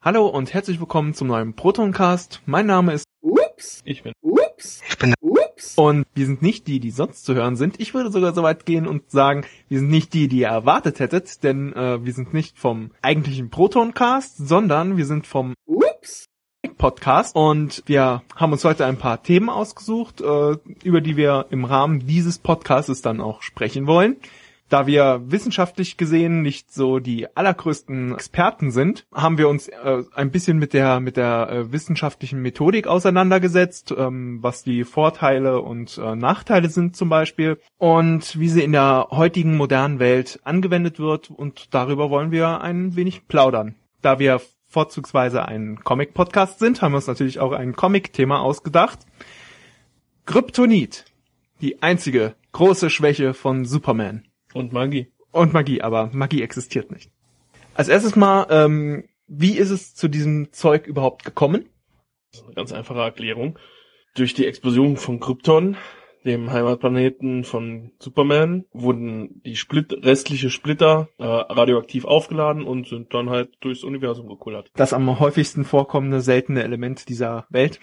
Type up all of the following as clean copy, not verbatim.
Hallo und herzlich willkommen zum neuen Protoncast. Mein Name ist Ups. Ich bin Ups. Ich bin Ups. Und wir sind nicht die, die sonst zu hören sind. Ich würde sogar so weit gehen und sagen, wir sind nicht die, die ihr erwartet hättet, denn wir sind nicht vom eigentlichen Protoncast, sondern wir sind vom Ups. Podcast und wir haben uns heute ein paar Themen ausgesucht, über die wir im Rahmen dieses Podcasts dann auch sprechen wollen. Da wir wissenschaftlich gesehen nicht so die allergrößten Experten sind, haben wir uns ein bisschen mit der wissenschaftlichen Methodik auseinandergesetzt, was die Vorteile und Nachteile sind zum Beispiel und wie sie in der heutigen modernen Welt angewendet wird, und darüber wollen wir ein wenig plaudern. Da wir vorzugsweise ein Comic-Podcast sind, haben wir uns natürlich auch ein Comic-Thema ausgedacht. Kryptonit, die einzige große Schwäche von Superman. Und Magie. Und Magie, aber Magie existiert nicht. Als erstes mal, wie ist es zu diesem Zeug überhaupt gekommen? Das ist eine ganz einfache Erklärung. Durch die Explosion von Krypton, dem Heimatplaneten von Superman, wurden die restliche Splitter radioaktiv aufgeladen und sind dann halt durchs Universum gekullert. Das am häufigsten vorkommende seltene Element dieser Welt.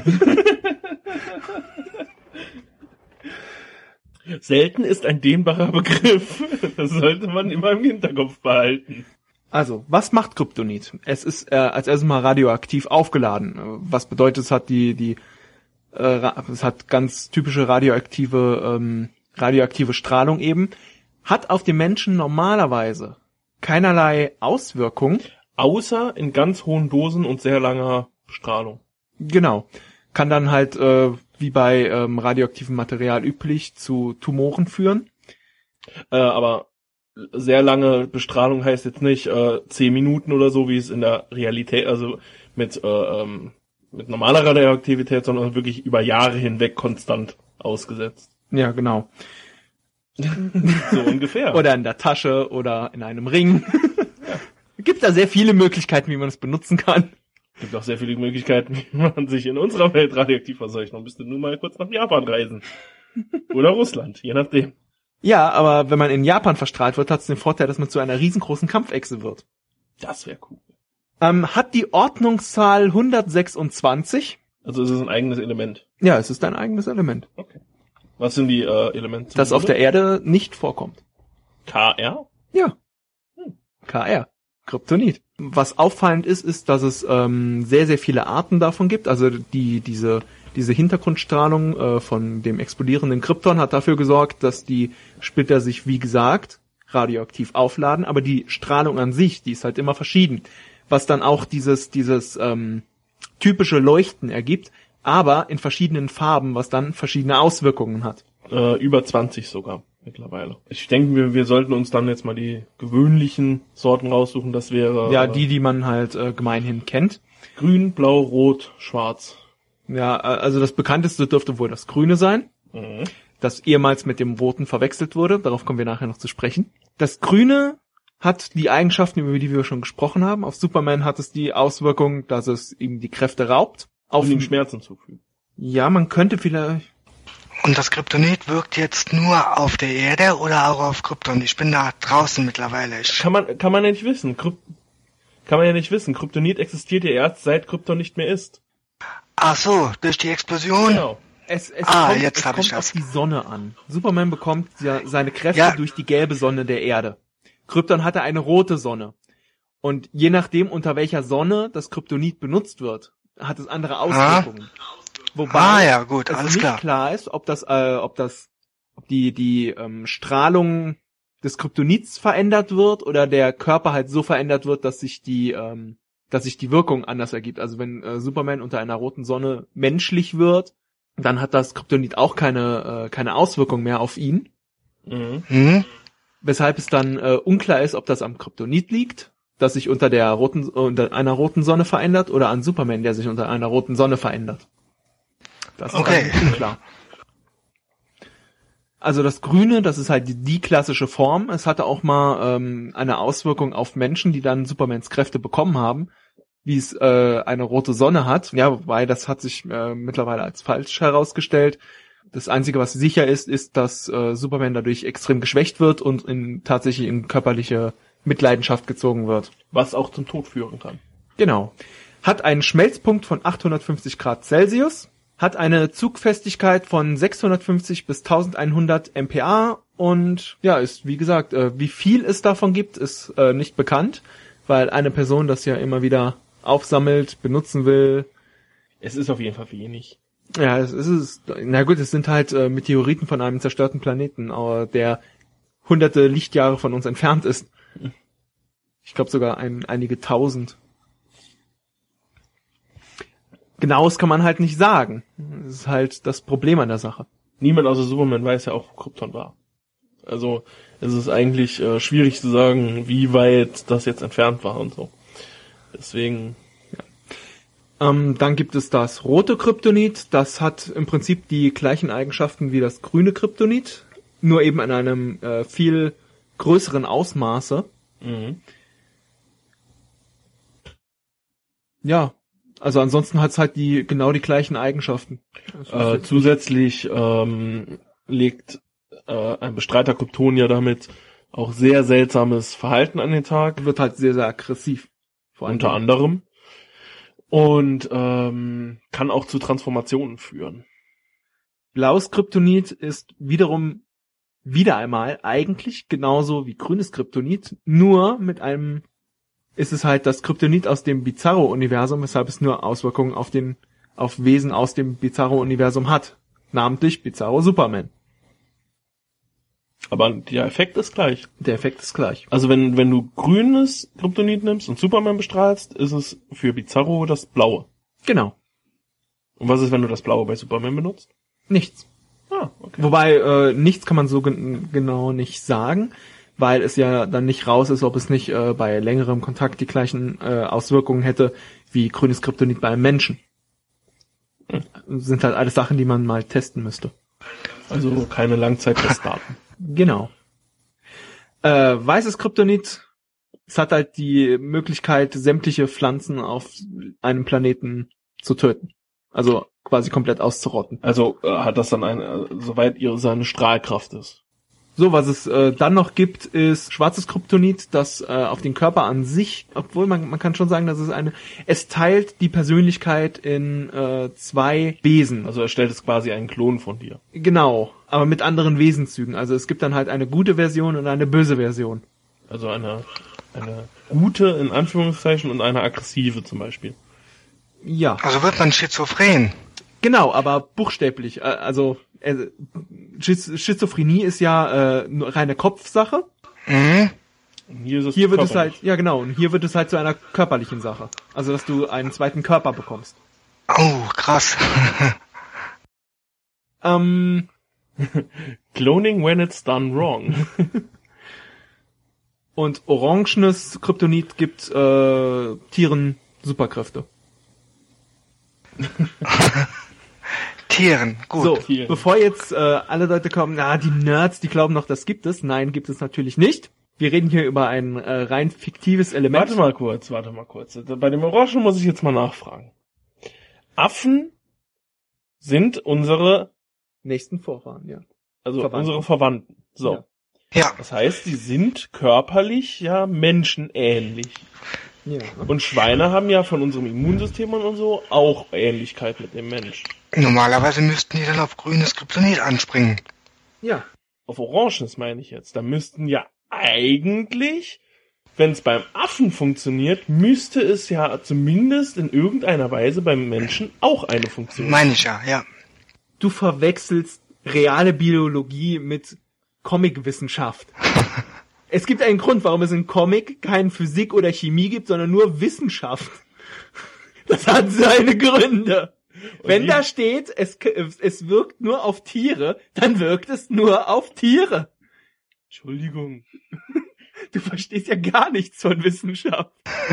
Selten ist ein dehnbarer Begriff. Das sollte man immer im Hinterkopf behalten. Also, was macht Kryptonit? Es ist als erstes mal radioaktiv aufgeladen. Was bedeutet, es hat es hat ganz typische radioaktive Strahlung eben. Hat auf den Menschen normalerweise keinerlei Auswirkung. Außer in ganz hohen Dosen und sehr langer Strahlung. Genau. Kann dann halt, wie bei radioaktivem Material üblich, zu Tumoren führen. Aber sehr lange Bestrahlung heißt jetzt nicht 10 Minuten oder so, wie es in der Realität, also mit normaler Radioaktivität, sondern wirklich über Jahre hinweg konstant ausgesetzt. Ja, genau. So ungefähr. Oder in der Tasche oder in einem Ring. Gibt da sehr viele Möglichkeiten, wie man es benutzen kann. Es gibt auch sehr viele Möglichkeiten, wie man sich in unserer Welt radioaktiv verseucht. Man müsste nur mal kurz nach Japan reisen. Oder Russland, je nachdem. Ja, aber wenn man in Japan verstrahlt wird, hat es den Vorteil, dass man zu einer riesengroßen Kampfechse wird. Das wäre cool. Hat die Ordnungszahl 126. Also es ist ein eigenes Element. Ja, es ist ein eigenes Element. Okay. Was sind die Elemente? Das auf der Erde nicht vorkommt. KR? Ja. KR. Kryptonit. Was auffallend ist, dass es sehr, sehr viele Arten davon gibt. Also diese Hintergrundstrahlung von dem explodierenden Krypton hat dafür gesorgt, dass die Splitter sich, wie gesagt, radioaktiv aufladen. Aber die Strahlung an sich, die ist halt immer verschieden. Was dann auch dieses typische Leuchten ergibt, aber in verschiedenen Farben, was dann verschiedene Auswirkungen hat. Über 20 sogar mittlerweile. Ich denke, wir sollten uns dann jetzt mal die gewöhnlichen Sorten raussuchen. Das wäre... Ja, die man halt gemeinhin kennt. Grün, Blau, Rot, Schwarz. Ja, also das bekannteste dürfte wohl das Grüne sein, das ehemals mit dem Roten verwechselt wurde. Darauf kommen wir nachher noch zu sprechen. Das Grüne hat die Eigenschaften, über die wir schon gesprochen haben. Auf Superman hat es die Auswirkung, dass es ihm die Kräfte raubt. Und ihm Schmerzen zufügt. Ja, man könnte vielleicht... Und das Kryptonit wirkt jetzt nur auf der Erde oder auch auf Krypton? Ich bin da draußen mittlerweile. Kann man ja nicht wissen. Kryptonit existiert ja erst, seit Krypton nicht mehr ist. Ach so, durch die Explosion? Genau. Es kommt das. auf die Sonne an. Superman bekommt ja seine Kräfte durch die gelbe Sonne der Erde. Krypton hatte eine rote Sonne. Und je nachdem, unter welcher Sonne das Kryptonit benutzt wird, hat es andere Auswirkungen. Wobei ja, gut, es alles nicht klar ist, ob die Strahlung des Kryptonits verändert wird oder der Körper halt so verändert wird, dass sich die Wirkung anders ergibt. Also wenn Superman unter einer roten Sonne menschlich wird, dann hat das Kryptonit auch keine Auswirkung mehr auf ihn. Weshalb es dann unklar ist, ob das am Kryptonit liegt, das sich unter einer roten Sonne verändert, oder an Superman, der sich unter einer roten Sonne verändert. Das ist unklar. Also das Grüne, das ist halt die klassische Form. Es hatte auch mal eine Auswirkung auf Menschen, die dann Supermans Kräfte bekommen haben, wie es eine rote Sonne hat. Ja, wobei das hat sich mittlerweile als falsch herausgestellt. Das Einzige, was sicher ist, dass Superman dadurch extrem geschwächt wird und tatsächlich in körperliche Mitleidenschaft gezogen wird. Was auch zum Tod führen kann. Genau. Hat einen Schmelzpunkt von 850 Grad Celsius, hat eine Zugfestigkeit von 650 bis 1100 MPa und ja, ist wie gesagt, wie viel es davon gibt, ist nicht bekannt, weil eine Person das ja immer wieder aufsammelt, benutzen will. Es ist auf jeden Fall wenig. Ja, es sind halt Meteoriten von einem zerstörten Planeten, der hunderte Lichtjahre von uns entfernt ist. Ich glaube sogar einige tausend. Genaues kann man halt nicht sagen. Das ist halt das Problem an der Sache. Niemand außer Superman weiß ja auch, wo Krypton war. Also es ist eigentlich schwierig zu sagen, wie weit das jetzt entfernt war und so. Deswegen... Dann gibt es das rote Kryptonit. Das hat im Prinzip die gleichen Eigenschaften wie das grüne Kryptonit, nur eben in einem viel größeren Ausmaße. Mhm. Ja, also ansonsten hat es halt genau die gleichen Eigenschaften. Zusätzlich legt ein Bestreiter Krypton ja damit auch sehr seltsames Verhalten an den Tag. Wird halt sehr, sehr aggressiv. Unter anderem. Und kann auch zu Transformationen führen. Blaues Kryptonit ist wieder einmal eigentlich genauso wie grünes Kryptonit, nur ist es halt das Kryptonit aus dem Bizarro-Universum, weshalb es nur Auswirkungen auf Wesen aus dem Bizarro-Universum hat. Namentlich Bizarro Superman. Aber der Effekt ist gleich. Der Effekt ist gleich. Also wenn du grünes Kryptonit nimmst und Superman bestrahlst, ist es für Bizarro das blaue. Genau. Und was ist, wenn du das blaue bei Superman benutzt? Nichts. Ah, okay. Wobei, nichts kann man so genau nicht sagen, weil es ja dann nicht raus ist, ob es nicht bei längerem Kontakt die gleichen Auswirkungen hätte wie grünes Kryptonit bei einem Menschen. Sind halt alles Sachen, die man mal testen müsste. Also keine Langzeittestdaten. Genau. Weißes Kryptonit, es hat halt die Möglichkeit, sämtliche Pflanzen auf einem Planeten zu töten. Also quasi komplett auszurotten. Also hat das dann soweit seine Strahlkraft ist. So, was es dann noch gibt, ist schwarzes Kryptonit, das auf den Körper an sich, obwohl man kann schon sagen, dass es teilt die Persönlichkeit in zwei Wesen. Also er stellt es quasi einen Klon von dir. Genau, aber mit anderen Wesenzügen. Also es gibt dann halt eine gute Version und eine böse Version. Also eine gute, in Anführungszeichen, und eine aggressive zum Beispiel. Ja. Also wird man schizophren. Genau, aber buchstäblich. Schizophrenie ist ja nur reine Kopfsache. Mhm. Und hier wird es halt, ja genau, und hier wird es halt zu einer körperlichen Sache. Also, dass du einen zweiten Körper bekommst. Oh, krass. Cloning when it's done wrong. Und orangenes Kryptonit gibt Tieren Superkräfte. Tieren, gut. So, Tieren. Bevor jetzt alle Leute kommen, die Nerds, die glauben noch, das gibt es. Nein, gibt es natürlich nicht. Wir reden hier über ein rein fiktives Element. Warte mal kurz. Bei dem Orangen muss ich jetzt mal nachfragen. Affen sind unsere Nächsten Vorfahren, ja. Also Verwandten. unsere Verwandten. So. Ja. Ja, Das heißt, sie sind körperlich ja menschenähnlich. Ja. Und Schweine haben ja von unserem Immunsystem und so auch Ähnlichkeit mit dem Mensch. normalerweise müssten die dann auf grünes Kryptonit anspringen. Ja. Auf Oranges meine ich jetzt. Da müssten ja eigentlich, wenn es beim Affen funktioniert, müsste es ja zumindest in irgendeiner Weise beim Menschen auch eine Funktion. Meine ich ja, ja. Du verwechselst reale Biologie mit Comicwissenschaft. Es gibt einen Grund, warum es in Comic kein Physik oder Chemie gibt, sondern nur Wissenschaft. Das hat seine Gründe. Wenn da steht, es wirkt nur auf Tiere, dann wirkt es nur auf Tiere. Entschuldigung. Du verstehst ja gar nichts von Wissenschaft.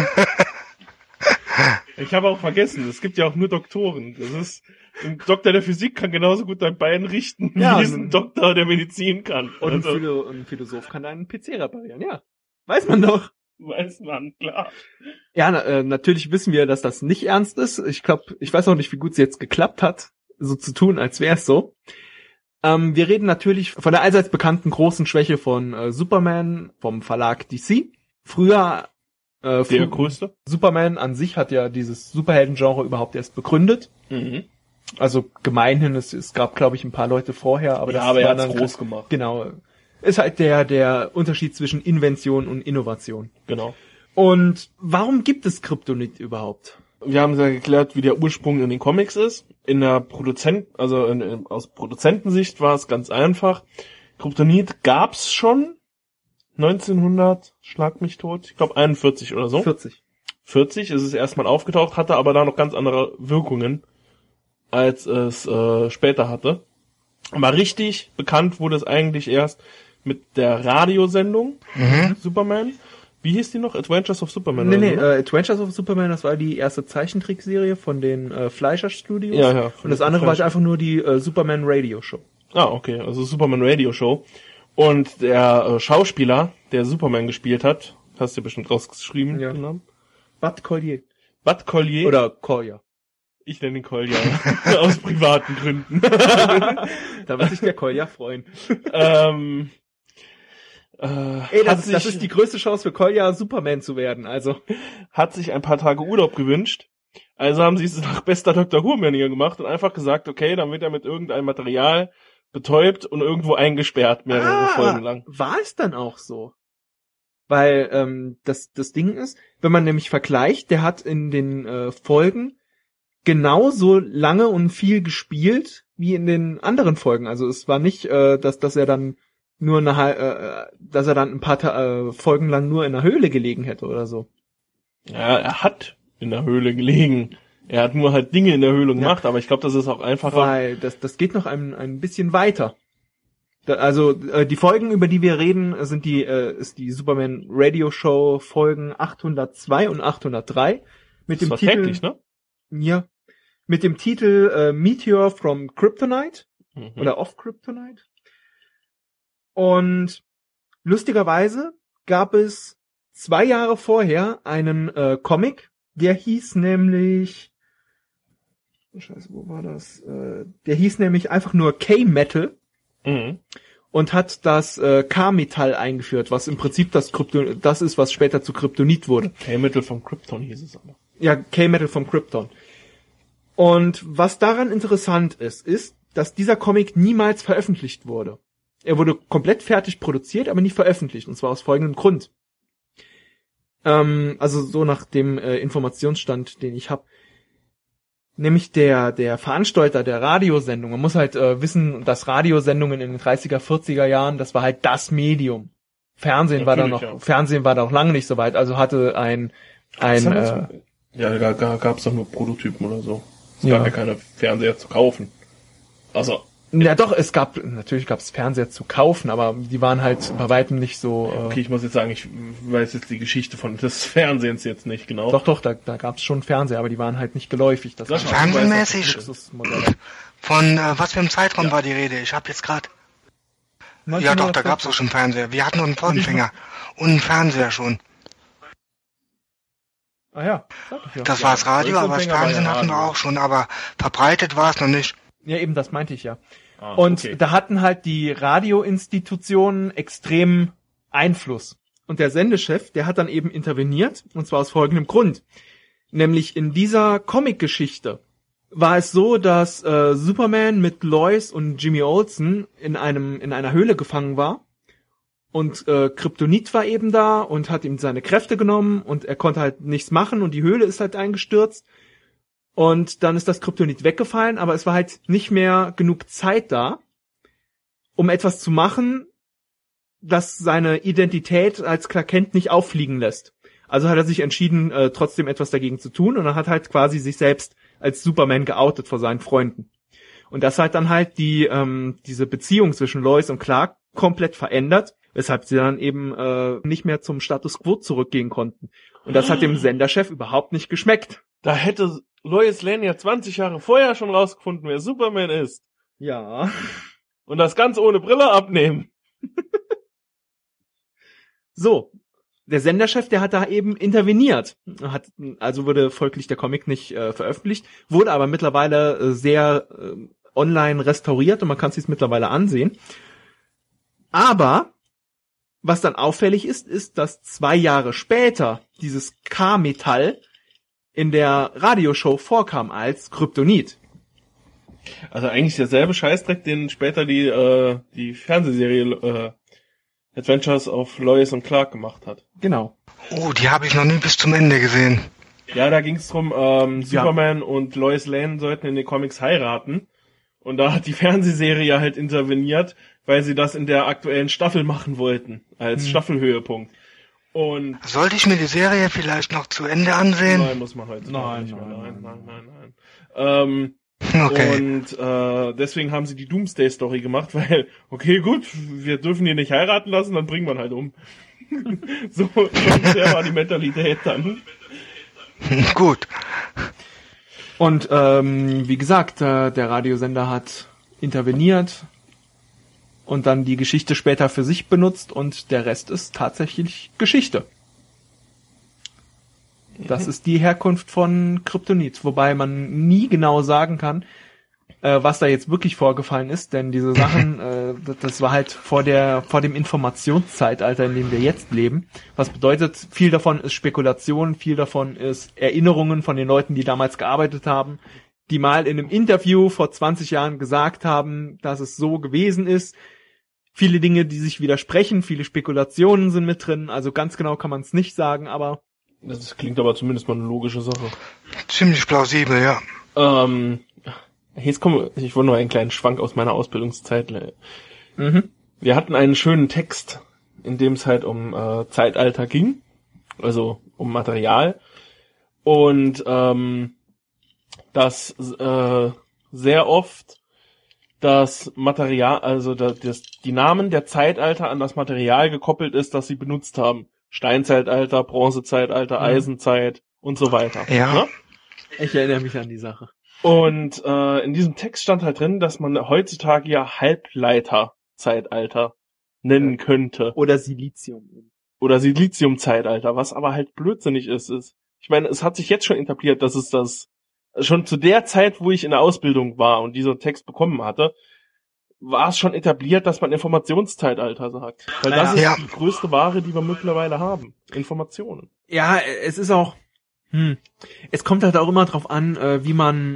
Ich habe auch vergessen, es gibt ja auch nur Doktoren. Das ist, ein Doktor der Physik kann genauso gut dein Bein richten, Ja, wie es ein Doktor der Medizin kann. Und Also, ein Philosoph kann einen PC reparieren, ja. Weiß man doch. weiß man, klar. Ja, natürlich wissen wir, dass das nicht ernst ist. Ich weiß auch nicht, wie gut es jetzt geklappt hat, so zu tun, als wäre es so. Wir reden natürlich von der allseits bekannten großen Schwäche von Superman vom Verlag DC. Früher Der größte? Superman an sich hat ja dieses Superhelden-Genre überhaupt erst begründet. Mhm. Also gemeinhin, es gab, glaube ich, ein paar Leute vorher, aber ja, aber er war hat's dann groß gemacht. Genau. Ist halt der Unterschied zwischen Invention und Innovation. Genau. Und warum gibt es Kryptonit überhaupt? Wir haben ja geklärt, wie der Ursprung in den Comics ist. In der aus Produzentensicht war es ganz einfach. Kryptonit gab's schon 1900, schlag mich tot, ich glaube 41 oder so. 40 ist es erstmal aufgetaucht, hatte aber da noch ganz andere Wirkungen, als es später hatte. Aber richtig bekannt wurde es eigentlich erst mit der Radiosendung Superman. Wie hieß die noch? Adventures of Superman? Nee, Adventures of Superman, das war die erste Zeichentrickserie von den Fleischer Studios. Ja. Und das andere war einfach nur die Superman Radio Show. Ah, okay, also Superman Radio Show. Und der Schauspieler, der Superman gespielt hat, hast du bestimmt rausgeschrieben, ja. Den Namen? Bud Collier. Bud Collier. Oder Collier. Ich nenne ihn Collier. Aus privaten Gründen. Da wird sich der Collier freuen. Das ist die größte Chance für Collier, Superman zu werden, also. Hat sich ein paar Tage Urlaub gewünscht. Also haben sie es nach bester Dr. Who-Manier gemacht und einfach gesagt, okay, dann wird er mit irgendeinem Material betäubt und irgendwo eingesperrt, mehrere Folgen lang. War es dann auch so? Weil das Ding ist, wenn man nämlich vergleicht, der hat in den Folgen genauso lange und viel gespielt wie in den anderen Folgen. Also es war nicht, dass er dann nur dass er dann ein paar Folgen lang nur in der Höhle gelegen hätte oder so. Ja, er hat in der Höhle gelegen. Er hat nur halt Dinge in der Höhle gemacht, aber ich glaube, das ist auch einfacher. Weil das geht noch ein bisschen weiter. Die Folgen, über die wir reden, ist die Superman Radio Show Folgen 802 und 803 mit dem Titel, täglich, ne? Ja, mit dem Titel Meteor from Kryptonite oder of Kryptonite. Und lustigerweise gab es 2 Jahre vorher einen Comic, der hieß nämlich Scheiße, wo war das? Der hieß nämlich einfach nur K-Metal und hat das K-Metall eingeführt, was im Prinzip das ist, was später zu Kryptonit wurde. K-Metal vom Krypton hieß es aber. Ja, K-Metal vom Krypton. Und was daran interessant ist, dass dieser Comic niemals veröffentlicht wurde. Er wurde komplett fertig produziert, aber nicht veröffentlicht, und zwar aus folgendem Grund. Also so nach dem Informationsstand, den ich habe. Nämlich der Veranstalter der Radiosendung. Man muss halt wissen, dass Radiosendungen in den 30er, 40er Jahren, das war halt das Medium. Fernsehen war da noch lange nicht so weit. Also hatte da gab's doch nur Prototypen oder so. Es gab ja keine Fernseher zu kaufen. Also ja doch, natürlich gab's Fernseher zu kaufen, aber die waren halt bei weitem nicht so. Okay, ich muss jetzt sagen, ich weiß jetzt die Geschichte des Fernsehens jetzt nicht genau. Doch, da gab's schon Fernseher, aber die waren halt nicht geläufig. Das Fernsehmäßig? Von was für einem Zeitraum war die Rede? Ich habe jetzt gerade. Ja doch, da gab's auch schon Fernseher. Wir hatten nur einen Vorempfänger und einen Fernseher schon. Ah ja. Das war das Radio, aber das Fernsehen hatten wir auch schon, aber verbreitet war es noch nicht. Ja, eben, das meinte ich ja. Und da hatten halt die Radioinstitutionen extrem Einfluss. Und der Sendechef, der hat dann eben interveniert, und zwar aus folgendem Grund. Nämlich in dieser Comic-Geschichte war es so, dass Superman mit Lois und Jimmy Olsen in einer Höhle gefangen war. Und Kryptonit war eben da und hat ihm seine Kräfte genommen und er konnte halt nichts machen und die Höhle ist halt eingestürzt. Und dann ist das Kryptonit weggefallen, aber es war halt nicht mehr genug Zeit da, um etwas zu machen, das seine Identität als Clark Kent nicht auffliegen lässt. Also hat er sich entschieden, trotzdem etwas dagegen zu tun und er hat halt quasi sich selbst als Superman geoutet vor seinen Freunden. Und das hat dann halt diese Beziehung zwischen Lois und Clark komplett verändert, weshalb sie dann eben nicht mehr zum Status Quo zurückgehen konnten. Und das hat dem Senderchef überhaupt nicht geschmeckt. Da hätte Lois Lane ja 20 Jahre vorher schon rausgefunden, wer Superman ist. Ja. Und das ganz ohne Brille abnehmen. So. Der Senderchef, der hat da eben interveniert. Also wurde folglich der Comic nicht veröffentlicht, wurde aber mittlerweile sehr online restauriert und man kann es sich mittlerweile ansehen. Aber Was dann auffällig ist, dass 2 Jahre später dieses K-Metall in der Radioshow vorkam als Kryptonit. Also eigentlich derselbe Scheißdreck, den später die Fernsehserie Adventures of Lois und Clark gemacht hat. Genau. Oh, die habe ich noch nie bis zum Ende gesehen. Ja, da ging es drum, Superman und Lois Lane sollten in den Comics heiraten. Und da hat die Fernsehserie halt interveniert, weil sie das in der aktuellen Staffel machen wollten, als Staffelhöhepunkt. Und sollte ich mir die Serie vielleicht noch zu Ende ansehen? Nein, muss man heute nicht mehr. Nein. Okay. Und deswegen haben sie die Doomsday-Story gemacht, weil, okay, gut, wir dürfen die nicht heiraten lassen, dann bringen wir ihn halt um. So sehr war die Mentalität dann. Gut. Und wie gesagt, der Radiosender hat interveniert und dann die Geschichte später für sich benutzt und der Rest ist tatsächlich Geschichte. Das ist die Herkunft von Kryptonit, wobei man nie genau sagen kann, was da jetzt wirklich vorgefallen ist, denn diese Sachen, das war halt vor dem Informationszeitalter, in dem wir jetzt leben. Was bedeutet, viel davon ist Spekulation, viel davon ist Erinnerungen von den Leuten, die damals gearbeitet haben, die mal in einem Interview vor 20 Jahren gesagt haben, dass es so gewesen ist. Viele Dinge, die sich widersprechen, viele Spekulationen sind mit drin, also ganz genau kann man es nicht sagen, aber das klingt aber zumindest mal eine logische Sache. Ziemlich plausibel, ja. Jetzt ich wollte nur einen kleinen Schwank aus meiner Ausbildungszeit. Wir hatten einen schönen Text, in dem es halt um Zeitalter ging, also um Material. Und dass sehr oft das Material, also die Namen der Zeitalter an das Material gekoppelt ist, das sie benutzt haben. Steinzeitalter, Bronzezeitalter, Eisenzeit und so weiter. Ja. Ich erinnere mich an die Sache. Und in diesem Text stand halt drin, dass man heutzutage ja Halbleiterzeitalter nennen könnte. Oder Silizium. Oder Siliziumzeitalter, was aber halt blödsinnig ist. Ich meine, es hat sich jetzt schon etabliert, dass es das schon zu der Zeit, wo ich in der Ausbildung war und diesen Text bekommen hatte, war es schon etabliert, dass man Informationszeitalter sagt. Weil das ist die größte Ware, die wir mittlerweile haben. Informationen. Ja, es ist auch, es kommt halt auch immer drauf an, wie man,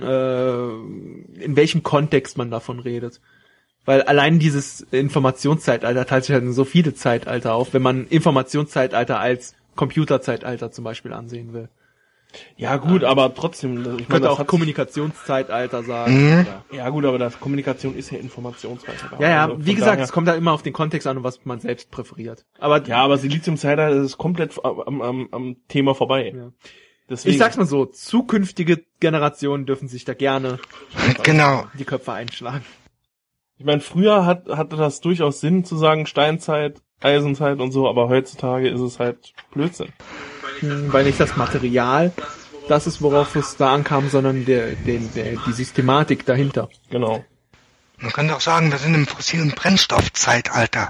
in welchem Kontext man davon redet. Weil allein dieses Informationszeitalter teilt sich halt in so viele Zeitalter auf, wenn man Informationszeitalter als Computerzeitalter zum Beispiel ansehen will. Ja gut, aber trotzdem. Ich könnte auch Kommunikationszeitalter sagen. Ja gut, aber das Kommunikation ist ja Informationszeitalter. Ja, also wie gesagt, es kommt da immer auf den Kontext an, was man selbst präferiert. Aber Siliziumzeitalter ist komplett am Thema vorbei. Ja. Deswegen. Ich sag's mal so, zukünftige Generationen dürfen sich da gerne die Köpfe einschlagen. Ich meine, früher hatte das durchaus Sinn zu sagen Steinzeit, Eisenzeit und so, aber heutzutage ist es halt Blödsinn. Weil nicht das Material das ist, worauf es da ankam, sondern die Systematik dahinter. Genau. Man könnte auch sagen, wir sind im fossilen Brennstoffzeitalter.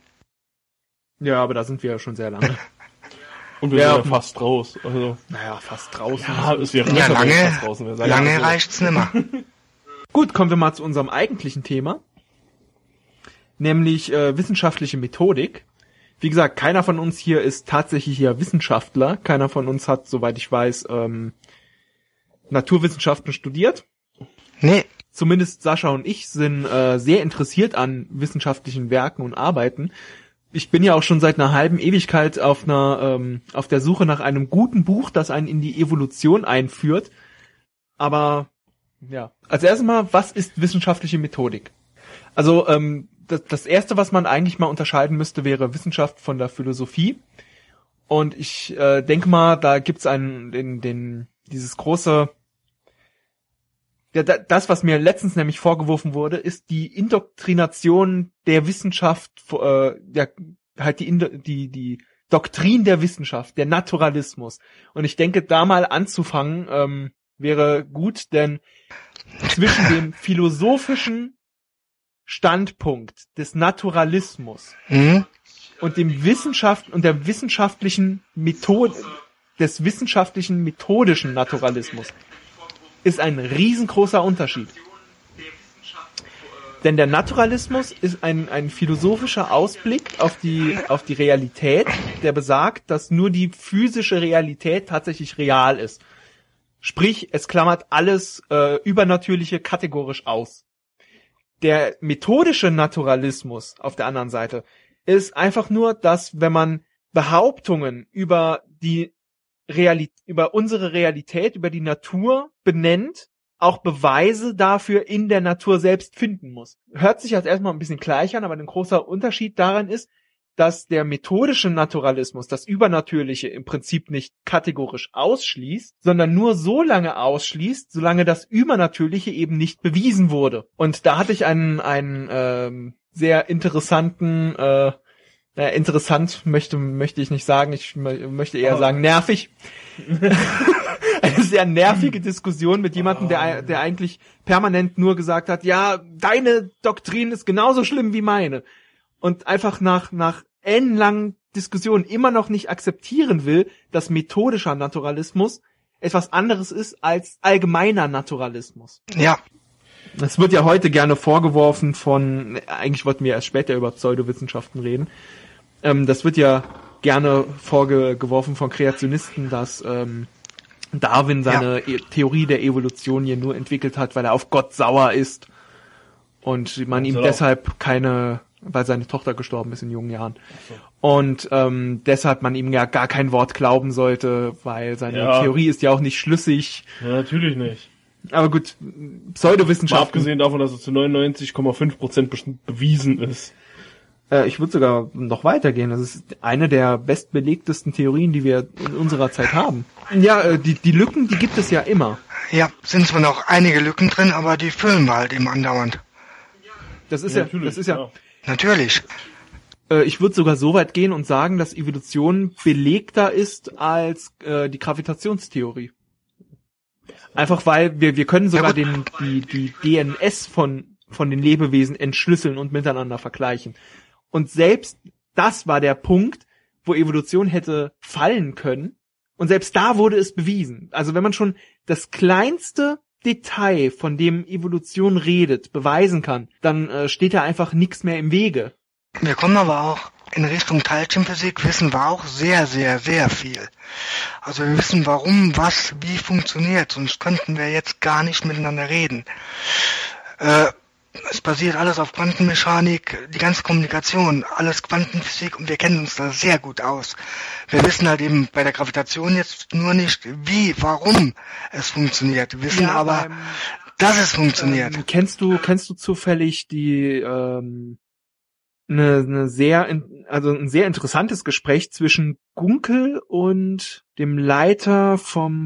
Ja, aber da sind wir ja schon sehr lange. Und wir sind ja fast raus. Also. Naja, fast draußen. Ja, es wäre lange, fast draußen. lange reicht's nimmer. Gut, kommen wir mal zu unserem eigentlichen Thema. Nämlich wissenschaftliche Methodik. Wie gesagt, keiner von uns hier ist tatsächlich hier Wissenschaftler. Keiner von uns hat, soweit ich weiß, Naturwissenschaften studiert. Nee. Zumindest Sascha und ich sind sehr interessiert an wissenschaftlichen Werken und Arbeiten. Ich bin ja auch schon seit einer halben Ewigkeit auf der Suche nach einem guten Buch, das einen in die Evolution einführt. Aber ja, als erstes mal, was ist wissenschaftliche Methodik? Also das erste, was man eigentlich mal unterscheiden müsste, wäre Wissenschaft von der Philosophie. Und ich denke mal, da gibt's dieses große, das, was mir letztens nämlich vorgeworfen wurde, ist die Indoktrination der Wissenschaft, halt die Doktrin der Wissenschaft, der Naturalismus. Und ich denke, da mal anzufangen, wäre gut, denn zwischen dem philosophischen Standpunkt des Naturalismus und der wissenschaftlichen Methode, des wissenschaftlichen methodischen Naturalismus ist ein riesengroßer Unterschied. Denn der Naturalismus ist ein philosophischer Ausblick auf die Realität, der besagt, dass nur die physische Realität tatsächlich real ist. Sprich, es klammert alles Übernatürliche kategorisch aus. Der methodische Naturalismus auf der anderen Seite ist einfach nur, dass wenn man Behauptungen über unsere Realität, über die Natur benennt, auch Beweise dafür in der Natur selbst finden muss. Hört sich jetzt erstmal ein bisschen gleich an, aber ein großer Unterschied daran ist, dass der methodische Naturalismus das Übernatürliche im Prinzip nicht kategorisch ausschließt, sondern nur so lange ausschließt, solange das Übernatürliche eben nicht bewiesen wurde. Und da hatte ich einen sehr interessanten, interessant möchte ich nicht sagen, ich möchte eher sagen nervig. Eine sehr nervige Diskussion mit jemandem, der eigentlich permanent nur gesagt hat, ja, deine Doktrin ist genauso schlimm wie meine. Und einfach nach ellenlangen Diskussionen immer noch nicht akzeptieren will, dass methodischer Naturalismus etwas anderes ist als allgemeiner Naturalismus. Ja. Das wird ja heute gerne vorgeworfen eigentlich wollten wir erst später über Pseudowissenschaften reden, das wird ja gerne vorgeworfen von Kreationisten, dass Darwin seine Theorie der Evolution hier nur entwickelt hat, weil er auf Gott sauer ist und man ihm deshalb weil seine Tochter gestorben ist in jungen Jahren. Und deshalb man ihm ja gar kein Wort glauben sollte, weil seine Theorie ist ja auch nicht schlüssig. Ja, natürlich nicht. Aber gut, Pseudowissenschaften. Mal abgesehen davon, dass es zu 99,5% bewiesen ist. Ich würde sogar noch weitergehen. Das ist eine der bestbelegtesten Theorien, die wir in unserer Zeit haben. Ja, die Lücken, die gibt es ja immer. Ja, sind zwar noch einige Lücken drin, aber die füllen wir halt eben andauernd. Das ist ja. Natürlich. Ich würde sogar so weit gehen und sagen, dass Evolution belegter ist als die Gravitationstheorie. Einfach weil wir können sogar die DNS von den Lebewesen entschlüsseln und miteinander vergleichen. Und selbst das war der Punkt, wo Evolution hätte fallen können. Und selbst da wurde es bewiesen. Also wenn man schon das kleinste Detail, von dem Evolution redet, beweisen kann, dann steht da einfach nichts mehr im Wege. Wir kommen aber auch in Richtung Teilchenphysik, wissen wir auch sehr, sehr, sehr viel. Also wir wissen, warum, was, wie funktioniert, sonst könnten wir jetzt gar nicht miteinander reden. Es basiert alles auf Quantenmechanik, die ganze Kommunikation, alles Quantenphysik und wir kennen uns da sehr gut aus. Wir wissen halt eben bei der Gravitation jetzt nur nicht, wie, warum es funktioniert. Wir wissen aber, dass es funktioniert. Kennst du zufällig ein sehr interessantes Gespräch zwischen Gunkel und dem Leiter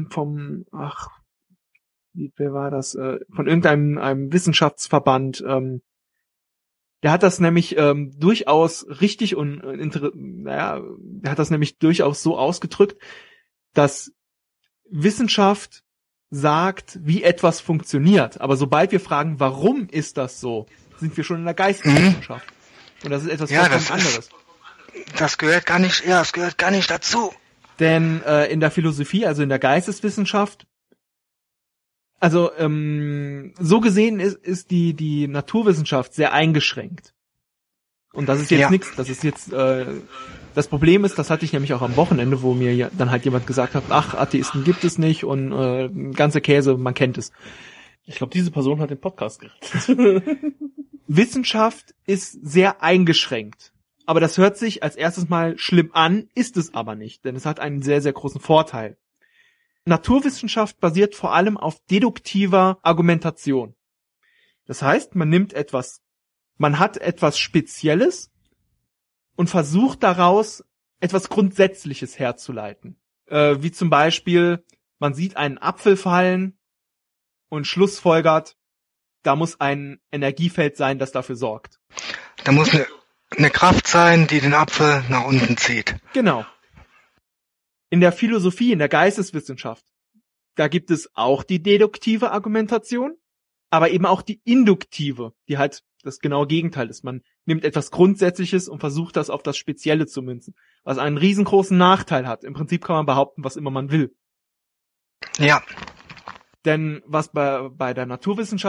wer war das? Von irgendeinem Wissenschaftsverband. Der hat das nämlich durchaus richtig er hat das nämlich durchaus so ausgedrückt, dass Wissenschaft sagt, wie etwas funktioniert. Aber sobald wir fragen, warum ist das so, sind wir schon in der Geisteswissenschaft. Und das ist etwas vollkommen anderes. Das gehört gar nicht dazu. Denn in der Philosophie, also in der Geisteswissenschaft, also so gesehen ist die Naturwissenschaft sehr eingeschränkt. Und das ist jetzt nichts. Das ist jetzt das Problem ist, das hatte ich nämlich auch am Wochenende, wo mir dann halt jemand gesagt hat, ach, Atheisten gibt es nicht und ganze Käse, man kennt es. Ich glaube, diese Person hat den Podcast gerettet. Wissenschaft ist sehr eingeschränkt. Aber das hört sich als erstes mal schlimm an, ist es aber nicht, denn es hat einen sehr, sehr großen Vorteil. Naturwissenschaft basiert vor allem auf deduktiver Argumentation. Das heißt, man hat etwas Spezielles und versucht daraus etwas Grundsätzliches herzuleiten. Wie zum Beispiel, man sieht einen Apfel fallen und schlussfolgert, da muss ein Energiefeld sein, das dafür sorgt. Da muss eine Kraft sein, die den Apfel nach unten zieht. Genau. In der Philosophie, in der Geisteswissenschaft, da gibt es auch die deduktive Argumentation, aber eben auch die induktive, die halt das genaue Gegenteil ist. Man nimmt etwas Grundsätzliches und versucht das auf das Spezielle zu münzen, was einen riesengroßen Nachteil hat. Im Prinzip kann man behaupten, was immer man will. Ja. Denn was bei der Naturwissenschaft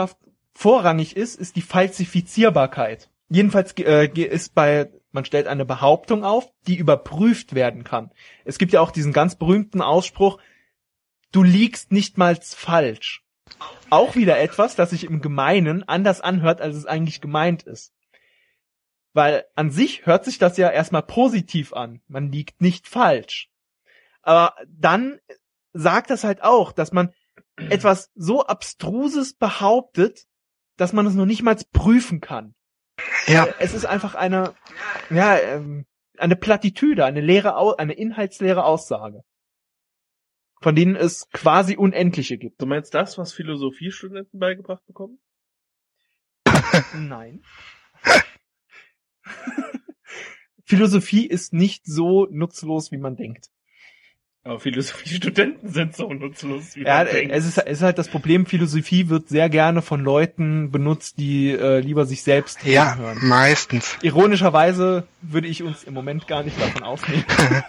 vorrangig ist die Falsifizierbarkeit. Jedenfalls man stellt eine Behauptung auf, die überprüft werden kann. Es gibt ja auch diesen ganz berühmten Ausspruch, du liegst nicht mal falsch. Auch wieder etwas, das sich im Gemeinen anders anhört, als es eigentlich gemeint ist. Weil an sich hört sich das ja erstmal positiv an. Man liegt nicht falsch. Aber dann sagt das halt auch, dass man etwas so Abstruses behauptet, dass man es noch nicht mal prüfen kann. Ja. Es ist einfach eine Plattitüde, eine inhaltsleere Aussage, von denen es quasi unendliche gibt. Du meinst das, was Philosophiestudenten beigebracht bekommen? Nein. Philosophie ist nicht so nutzlos, wie man denkt. Aber Philosophiestudenten sind so nutzlos, wie man denkt. Es ist halt das Problem, Philosophie wird sehr gerne von Leuten benutzt, die lieber sich selbst hören. Ja, meistens. Ironischerweise würde ich uns im Moment gar nicht davon ausnehmen.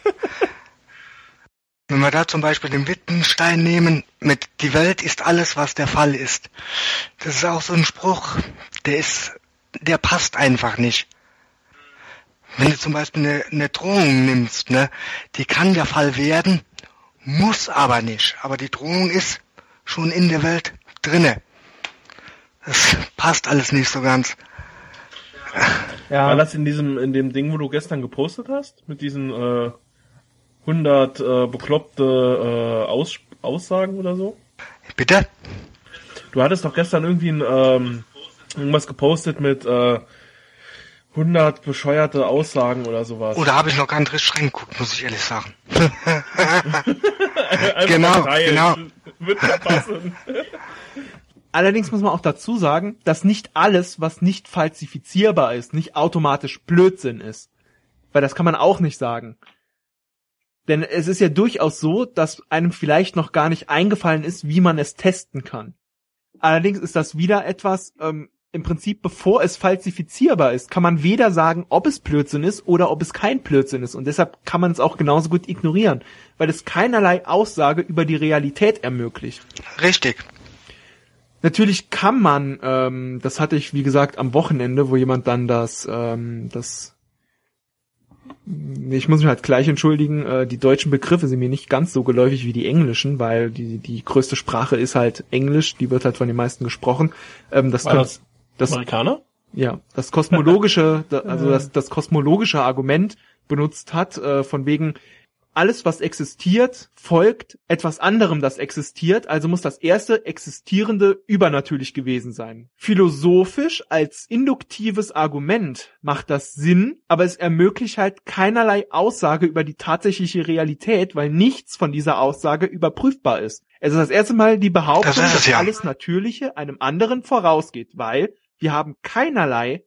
Wenn wir da zum Beispiel den Wittgenstein nehmen, mit die Welt ist alles, was der Fall ist. Das ist auch so ein Spruch, der passt einfach nicht. Wenn du zum Beispiel eine Drohung nimmst, ne, die kann der Fall werden, muss aber nicht. Aber die Drohung ist schon in der Welt drinne. Das passt alles nicht so ganz. Ja. War das in dem Ding, wo du gestern gepostet hast? Mit diesen 100 bekloppte Aussagen oder so? Bitte? Du hattest doch gestern irgendwie irgendwas gepostet mit 100 bescheuerte Aussagen oder sowas. Oder habe ich noch gar nicht richtig reingeguckt, muss ich ehrlich sagen. Genau. Wird ja passen. Allerdings muss man auch dazu sagen, dass nicht alles, was nicht falsifizierbar ist, nicht automatisch Blödsinn ist. Weil das kann man auch nicht sagen. Denn es ist ja durchaus so, dass einem vielleicht noch gar nicht eingefallen ist, wie man es testen kann. Allerdings ist das wieder etwas, im Prinzip, bevor es falsifizierbar ist, kann man weder sagen, ob es Blödsinn ist oder ob es kein Blödsinn ist. Und deshalb kann man es auch genauso gut ignorieren, weil es keinerlei Aussage über die Realität ermöglicht. Richtig. Natürlich kann man, das hatte ich, wie gesagt, am Wochenende, wo jemand dann ich muss mich halt gleich entschuldigen, die deutschen Begriffe sind mir nicht ganz so geläufig wie die englischen, weil die größte Sprache ist halt Englisch, die wird halt von den meisten gesprochen. Das Amerikaner? Ja, das kosmologische, das kosmologische Argument benutzt hat, von wegen, alles, was existiert, folgt etwas anderem, das existiert, also muss das erste Existierende übernatürlich gewesen sein. Philosophisch als induktives Argument macht das Sinn, aber es ermöglicht halt keinerlei Aussage über die tatsächliche Realität, weil nichts von dieser Aussage überprüfbar ist. Es ist das erste Mal die Behauptung, dass alles Natürliche einem anderen vorausgeht, weil wir haben keinerlei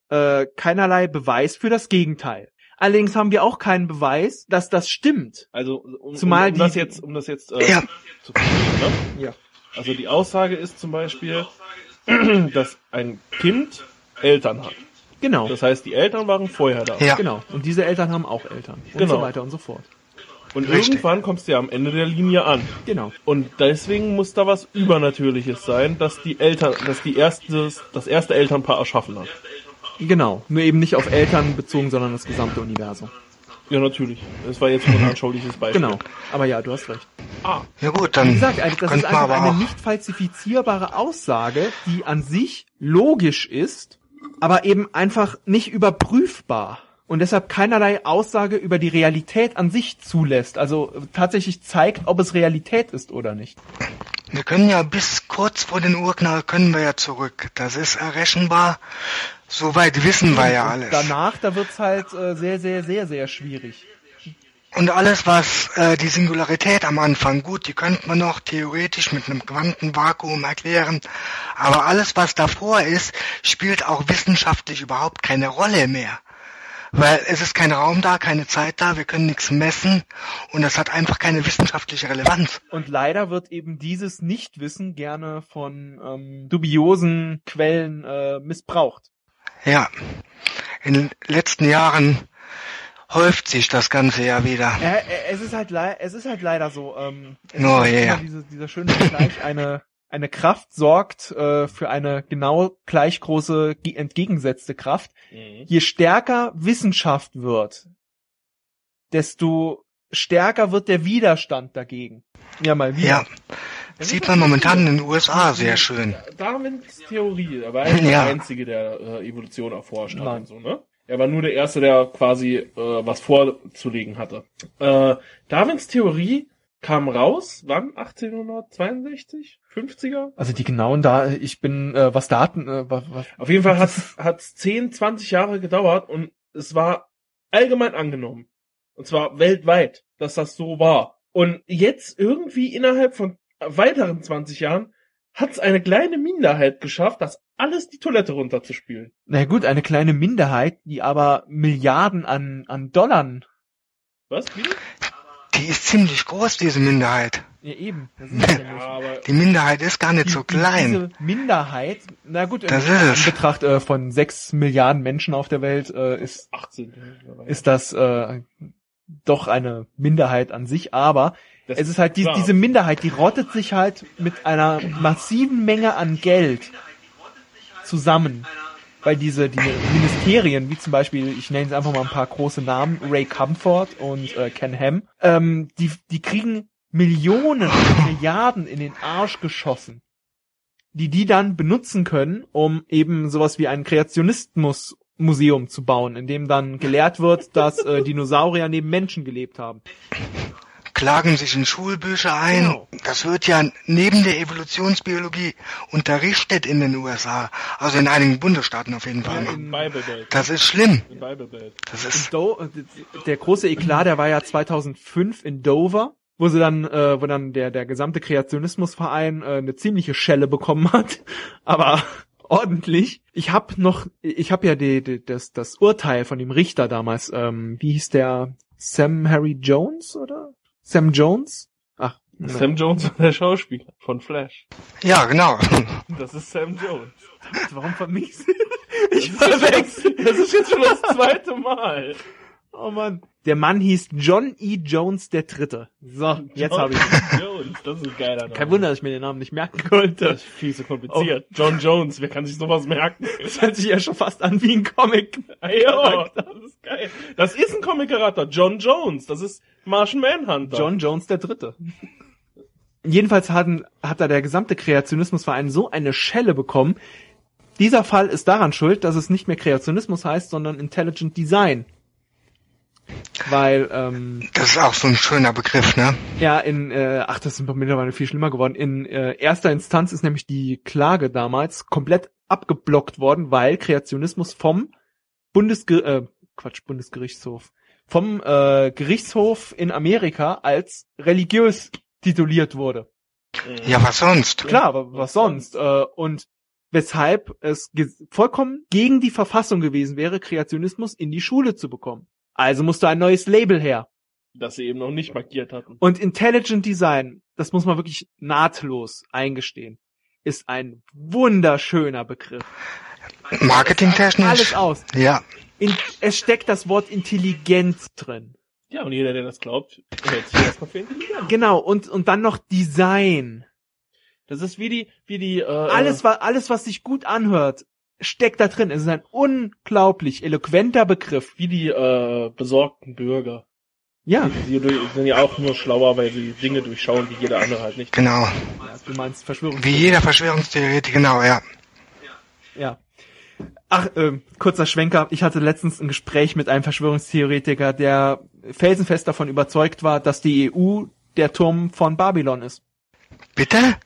Beweis für das Gegenteil. Allerdings haben wir auch keinen Beweis, dass das stimmt. Also um das jetzt zu verstehen, ne? Ja. Also die Aussage ist zum Beispiel, dass ein Kind Eltern hat. Genau. Das heißt, die Eltern waren vorher da. Ja. Genau. Und diese Eltern haben auch Eltern. Und so weiter und so fort. Und irgendwann kommst du ja am Ende der Linie an. Genau. Und deswegen muss da was Übernatürliches sein, dass das erste Elternpaar erschaffen hat. Genau, nur eben nicht auf Eltern bezogen, sondern das gesamte Universum. Ja, natürlich. Das war jetzt nur ein anschauliches Beispiel. Genau, aber ja, du hast recht. Ja gut, dann wie gesagt, das ist einfach eine nicht falsifizierbare Aussage, die an sich logisch ist, aber eben einfach nicht überprüfbar. Und deshalb keinerlei Aussage über die Realität an sich zulässt. Also tatsächlich zeigt, ob es Realität ist oder nicht. Wir können ja bis kurz vor den Urknall können wir ja zurück. Das ist errechenbar. Soweit wissen wir ja alles. Danach, da wird's halt sehr, sehr, sehr, sehr schwierig. Und alles, was die Singularität am Anfang, gut, die könnte man noch theoretisch mit einem Quantenvakuum erklären, aber alles, was davor ist, spielt auch wissenschaftlich überhaupt keine Rolle mehr. Weil es ist kein Raum da, keine Zeit da, wir können nichts messen und das hat einfach keine wissenschaftliche Relevanz. Und leider wird eben dieses Nichtwissen gerne von dubiosen Quellen missbraucht. Ja, in den letzten Jahren häuft sich das Ganze ja wieder. Es ist halt leider so. Dieser schöne Vergleich, eine Kraft sorgt für eine genau gleich große entgegengesetzte Kraft. Je stärker Wissenschaft wird, desto stärker wird der Widerstand dagegen. Ja, mal wieder. Ja. Sieht man momentan in den USA sehr schön. Darwins Theorie, er war ja nicht der Einzige, der Evolution erforscht hat und so, ne? Er war nur der Erste, der quasi was vorzulegen hatte. Darwins Theorie kam raus, wann? 1862? 50er? Also die genauen ich bin, was Daten, Auf jeden Fall hat's 10, 20 Jahre gedauert und es war allgemein angenommen. Und zwar weltweit, dass das so war. Und jetzt irgendwie innerhalb von weiteren 20 Jahren hat's eine kleine Minderheit geschafft, das alles die Toilette runterzuspülen. Na gut, eine kleine Minderheit, die aber Milliarden an Dollar. Was? Wie? Die ist ziemlich groß, diese Minderheit. Ja, eben. Das ist aber die Minderheit ist gar nicht so klein. Diese Minderheit, na gut, in Das ist Betracht von 6 Milliarden Menschen auf der Welt ist 18. ist das doch eine Minderheit an sich, aber es ist halt diese Minderheit, die rottet sich halt mit einer massiven Menge an Geld zusammen. Weil die Ministerien, wie zum Beispiel, ich nenne jetzt einfach mal ein paar große Namen, Ray Comfort und Ken Ham, die kriegen Millionen, Milliarden in den Arsch geschossen, die dann benutzen können, um eben sowas wie ein Kreationismus-Museum zu bauen, in dem dann gelehrt wird, dass Dinosaurier neben Menschen gelebt haben. Klagen sich in Schulbücher ein. Genau. Das wird ja neben der Evolutionsbiologie unterrichtet in den USA. Also in einigen Bundesstaaten auf jeden Fall. in Bible Belt. Das ist schlimm. In Bible Belt. Das ist Der große Eklat, der war ja 2005 in Dover, wo dann der gesamte Kreationismusverein eine ziemliche Schelle bekommen hat, aber ordentlich. Ich habe ja das Urteil von dem Richter damals, wie hieß der, Sam Harry Jones oder? Sam Jones? Ach, ne. Sam Jones war der Schauspieler von Flash. ja genau. Das ist Sam Jones. Warum vermixen? Ich verwechsel. Das ist jetzt schon das zweite Mal. Oh Mann. Der Mann hieß John E. Jones der Dritte. So, jetzt habe ich ihn. Jones, das ist ein geiler Name. Kein Wunder, dass ich mir den Namen nicht merken konnte. Das ist viel zu kompliziert. John Jones, wer kann sich sowas merken? Das hört sich ja schon fast an wie ein Comic. Ja, das ist geil. Das ist ein Comic-Charakter. John Jones. Das ist Martian Manhunter. John Jones der Dritte. Jedenfalls hat da der gesamte Kreationismusverein so eine Schelle bekommen. Dieser Fall ist daran schuld, dass es nicht mehr Kreationismus heißt, sondern Intelligent Design. Weil, Das ist auch so ein schöner Begriff, ne? ja, das ist mittlerweile viel schlimmer geworden. In erster Instanz ist nämlich die Klage damals komplett abgeblockt worden, weil Kreationismus vom Bundesgerichtshof, vom Gerichtshof in Amerika als religiös tituliert wurde. Ja, was sonst? Klar, aber was sonst? Und weshalb es vollkommen gegen die Verfassung gewesen wäre, Kreationismus in die Schule zu bekommen. Also musste ein neues Label her. Das sie eben noch nicht markiert hatten. Und Intelligent Design, das muss man wirklich nahtlos eingestehen, ist ein wunderschöner Begriff. Marketingtechnisch? Alles aus. Ja. Es steckt das Wort intelligent drin. Ja, und jeder, der das glaubt, hält sich erstmal für intelligent. Genau, und dann noch Design. Das ist wie die Alles, was sich gut anhört, steckt da drin. Es ist ein unglaublich eloquenter Begriff. wie die besorgten Bürger. Ja. Die sind ja auch nur schlauer, weil sie Dinge durchschauen, wie jeder andere halt nicht. Genau. Ja, du meinst Wie Verschwörungstheorie. jeder Verschwörungstheoretiker, genau, ja. Ja. Ach, kurzer Schwenker. Ich hatte letztens ein Gespräch mit einem Verschwörungstheoretiker, der felsenfest davon überzeugt war, dass die EU der Turm von Babylon ist. Bitte?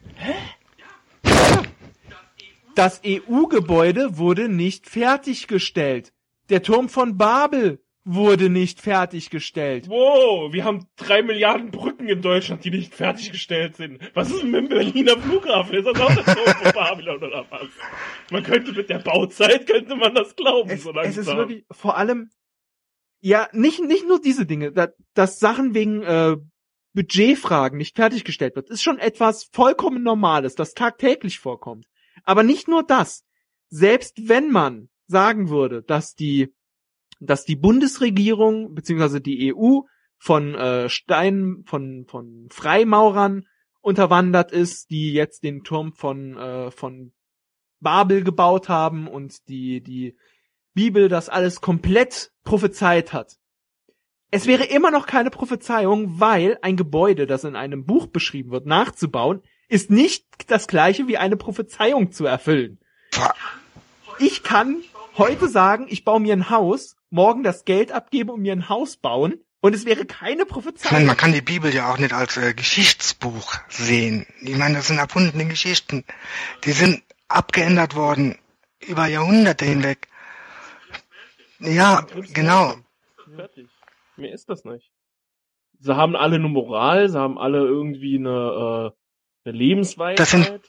Das EU-Gebäude wurde nicht fertiggestellt. Der Turm von Babel wurde nicht fertiggestellt. Wow, wir haben 3 Milliarden Brücken in Deutschland, die nicht fertiggestellt sind. Was ist denn mit dem Berliner Flughafen? Ist das auch der Turm von Babylon oder was? Man könnte mit der Bauzeit, könnte man das glauben, so langsam. Es ist wirklich vor allem, ja, nicht nur diese Dinge, dass Sachen wegen Budgetfragen nicht fertiggestellt wird, ist schon etwas vollkommen Normales, das tagtäglich vorkommt. Aber nicht nur das. Selbst wenn man sagen würde, dass die Bundesregierung bzw. die EU von Freimaurern unterwandert ist, die jetzt den Turm von Babel gebaut haben und die Bibel das alles komplett prophezeit hat. Es wäre immer noch keine Prophezeiung, weil ein Gebäude, das in einem Buch beschrieben wird, nachzubauen, ist nicht das gleiche wie eine Prophezeiung zu erfüllen. Ich kann heute sagen, ich baue mir ein Haus, morgen das Geld abgeben und mir ein Haus bauen, und es wäre keine Prophezeiung. Ich meine, man kann die Bibel ja auch nicht als Geschichtsbuch sehen. Ich meine, das sind erfundene Geschichten. Die sind abgeändert worden über Jahrhunderte hinweg. Ja, genau. Fertig. Mehr ist das nicht. Sie haben alle eine Moral, sie haben alle irgendwie eine Lebensweisheit.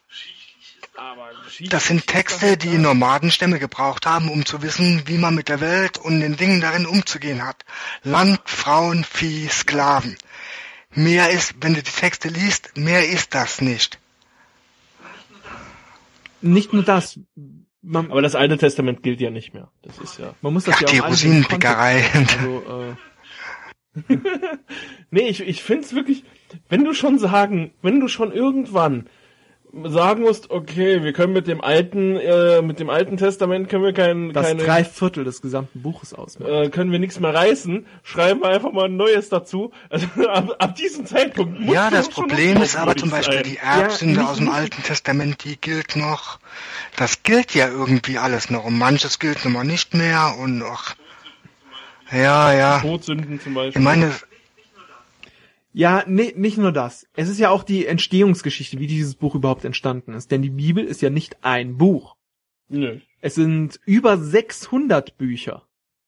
Das sind Texte, die Nomadenstämme gebraucht haben, um zu wissen, wie man mit der Welt und den Dingen darin umzugehen hat. Land, Frauen, Vieh, Sklaven. Mehr ist, wenn du die Texte liest, mehr ist das nicht. Nicht nur das. Aber das Alte Testament gilt ja nicht mehr. Das ist ja. Man muss das Ach, ja die auch alles Rosinenpickerei. Also, Nee, ich find's wirklich, wenn du schon irgendwann sagen musst, okay, wir können mit dem alten Testament können wir das keine 3/4 des gesamten Buches ausmachen. können wir nichts mehr reißen, schreiben wir einfach mal ein neues dazu. Also ab diesem Zeitpunkt muss Ja, das schon Problem noch ist aber zum Beispiel sein. die Erbsünde Ja, aus dem Alten Testament, die gilt noch. Das gilt ja irgendwie alles noch. Und manches gilt nun mal nicht mehr und ach. Ja. Todsünden zum Ich Beispiel. meine, Ja, nee, nicht nur das. Es ist ja auch die Entstehungsgeschichte, wie dieses Buch überhaupt entstanden ist. Denn die Bibel ist ja nicht ein Buch. Nö. Es sind über 600 Bücher.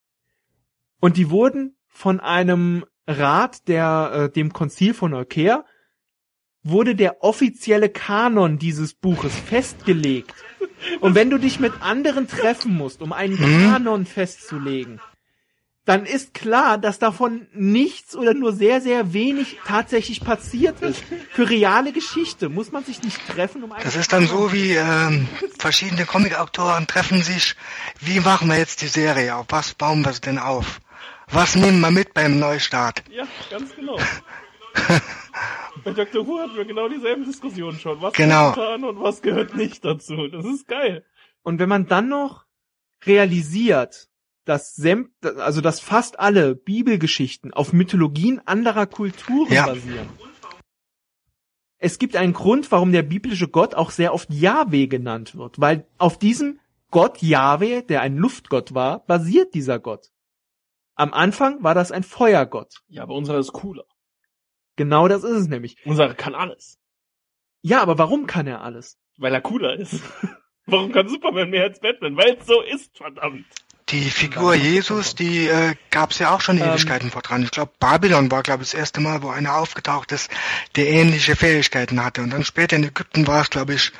Und die wurden von einem Rat, dem Konzil von Nicäa, wurde der offizielle Kanon dieses Buches festgelegt. Und wenn du dich mit anderen treffen musst, um einen Kanon festzulegen, dann ist klar, dass davon nichts oder nur sehr, sehr wenig tatsächlich passiert ist. Für reale Geschichte muss man sich nicht treffen, um einen das ist dann so wie verschiedene Comic-Autoren treffen sich. Wie machen wir jetzt die Serie auf? Was bauen wir denn auf? Was nehmen wir mit beim Neustart? Ja, ganz genau. Bei Dr. Who hatten wir genau dieselben Diskussionen schon. Was Genau. gehört dazu und was gehört nicht dazu? Das ist geil. Und wenn man dann noch realisiert, dass fast alle Bibelgeschichten auf Mythologien anderer Kulturen basieren. Es gibt einen Grund, warum der biblische Gott auch sehr oft Jahwe genannt wird, weil auf diesem Gott Jahwe, der ein Luftgott war, basiert dieser Gott. Am Anfang war das ein Feuergott. Ja, aber unserer ist cooler. Genau das ist es nämlich. Unserer kann alles. Ja, aber warum kann er alles? Weil er cooler ist. Warum kann Superman mehr als Batman? Weil es so ist, verdammt. Die Figur Jesus, die gab's ja auch schon Ewigkeiten vor dran. Ich glaube, Babylon war, das erste Mal, wo einer aufgetaucht ist, der ähnliche Fähigkeiten hatte. Und dann später in Ägypten war es, glaube ich,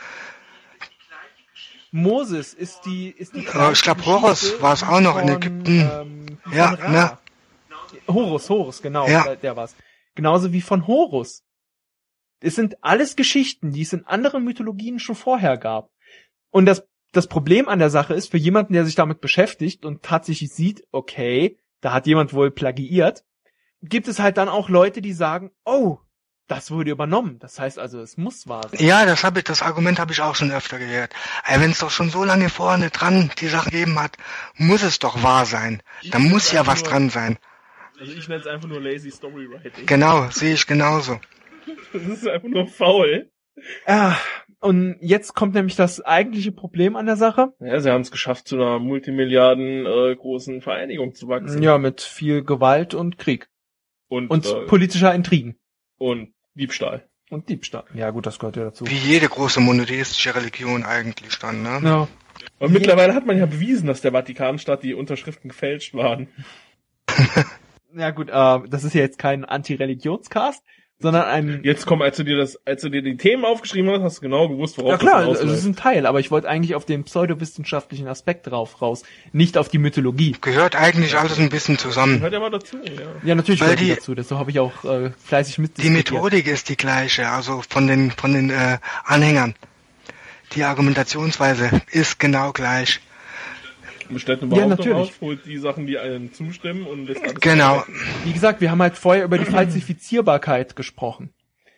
Moses ist die ich glaube, Horus war es auch noch in Ägypten. Ja, von Ra. ne? Horus, genau, Ja. der war's. Genauso wie von Horus. Es sind alles Geschichten, die es in anderen Mythologien schon vorher gab. Und das Problem an der Sache ist, für jemanden, der sich damit beschäftigt und tatsächlich sieht, okay, da hat jemand wohl plagiiert, gibt es halt dann auch Leute, die sagen, oh, das wurde übernommen. Das heißt also, es muss wahr sein. Ja, das Argument habe ich auch schon öfter gehört. Wenn es doch schon so lange vorne dran die Sache gegeben hat, muss es doch wahr sein. Da muss ja was dran sein. Also ich nenne es einfach nur lazy Storywriting. Genau, sehe ich genauso. Das ist einfach nur faul. Und jetzt kommt nämlich das eigentliche Problem an der Sache. Ja, sie haben es geschafft, zu einer Multimilliarden großen Vereinigung zu wachsen. Ja, mit viel Gewalt und Krieg. Und politischer Intrigen. Und Diebstahl. Und Diebstahl. Ja gut, das gehört ja dazu. Wie jede große monotheistische Religion eigentlich dann, ne? Ja. Und mittlerweile hat man ja bewiesen, dass der Vatikanstaat die Unterschriften gefälscht waren. Ja gut, das ist ja jetzt kein Anti-Religionscast, sondern ein... Jetzt komm, als du dir die Themen aufgeschrieben hast, hast du genau gewusst, worauf Ja klar, das das hinausläuft. ist ein Teil, aber ich wollte eigentlich auf den pseudowissenschaftlichen Aspekt raus, nicht auf die Mythologie. Gehört eigentlich alles ein bisschen zusammen. Hört ja mal dazu, ja. Ja, natürlich Weil gehört die die- dazu, deshalb habe ich auch fleißig Die mitdiskutiert. Methodik ist die gleiche, also von den Anhängern. Die Argumentationsweise ist genau gleich. Bestellt eine Ja, Behauptung natürlich. auf, holt die Sachen, die einem zustimmen und lässt alles Genau. weg. Wie gesagt, wir haben halt vorher über die Falsifizierbarkeit gesprochen.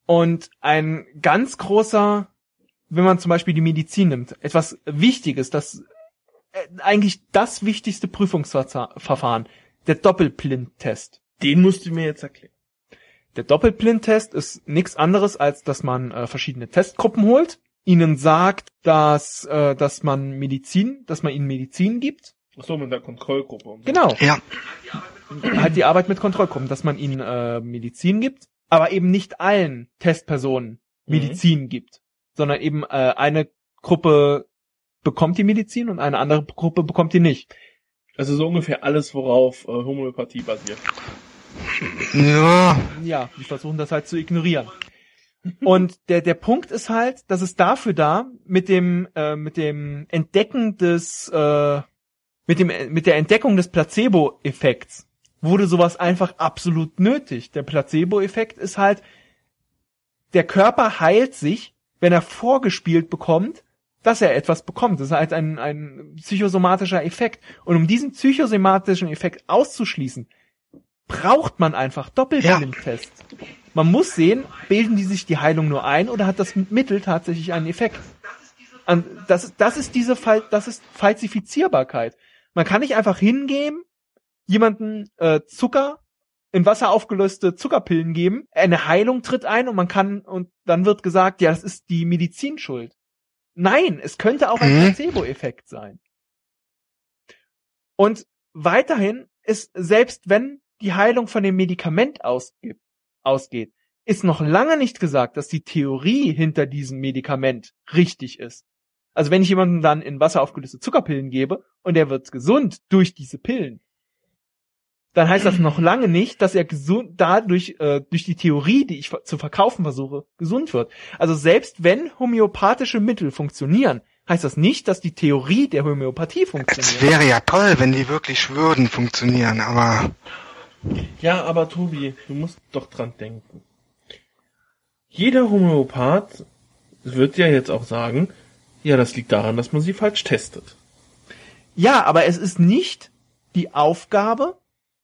Und ein ganz großer, wenn man zum Beispiel die Medizin nimmt, etwas Wichtiges, das eigentlich das wichtigste Prüfungsverfahren, der Doppelblindtest. Den musst du mir jetzt erklären. Der Doppelblindtest ist nichts anderes, als dass man verschiedene Testgruppen holt, ihnen sagt, dass man ihnen Medizin gibt. Ach so, mit der Kontrollgruppe. Und so. Genau. Ja. Halt die Arbeit mit Kontrollgruppen, dass man ihnen Medizin gibt, aber eben nicht allen Testpersonen Medizin gibt, sondern eben eine Gruppe bekommt die Medizin und eine andere Gruppe bekommt die nicht. Also so ungefähr alles, worauf Homöopathie basiert. Ja. Ja, die versuchen das halt zu ignorieren. Und der Punkt ist halt, dass es dafür da mit dem Entdecken mit der Entdeckung des Placebo-Effekts wurde sowas einfach absolut nötig. Der Placebo-Effekt ist halt, der Körper heilt sich, wenn er vorgespielt bekommt, dass er etwas bekommt. Das ist halt ein psychosomatischer Effekt. Und um diesen psychosomatischen Effekt auszuschließen, braucht man einfach Doppelblindtests. Ja. Man muss sehen, bilden die sich die Heilung nur ein oder hat das Mittel tatsächlich einen Effekt? Das ist Falsifizierbarkeit. Man kann nicht einfach hingehen, jemanden Zucker in Wasser aufgelöste Zuckerpillen geben, eine Heilung tritt ein und dann wird gesagt, ja, das ist die Medizin schuld. Nein, es könnte auch ein Placebo-Effekt sein. Und weiterhin ist, selbst wenn die Heilung von dem Medikament ausgeht, ist noch lange nicht gesagt, dass die Theorie hinter diesem Medikament richtig ist. Also wenn ich jemandem dann in Wasser aufgelöste Zuckerpillen gebe und er wird gesund durch diese Pillen, dann heißt das noch lange nicht, dass er durch die Theorie, die ich zu verkaufen versuche, gesund wird. Also selbst wenn homöopathische Mittel funktionieren, heißt das nicht, dass die Theorie der Homöopathie funktioniert. Es wäre ja toll, wenn die wirklich würden funktionieren, aber... Ja, aber Tobi, du musst doch dran denken. Jeder Homöopath wird ja jetzt auch sagen, ja, das liegt daran, dass man sie falsch testet. Ja, aber es ist nicht die Aufgabe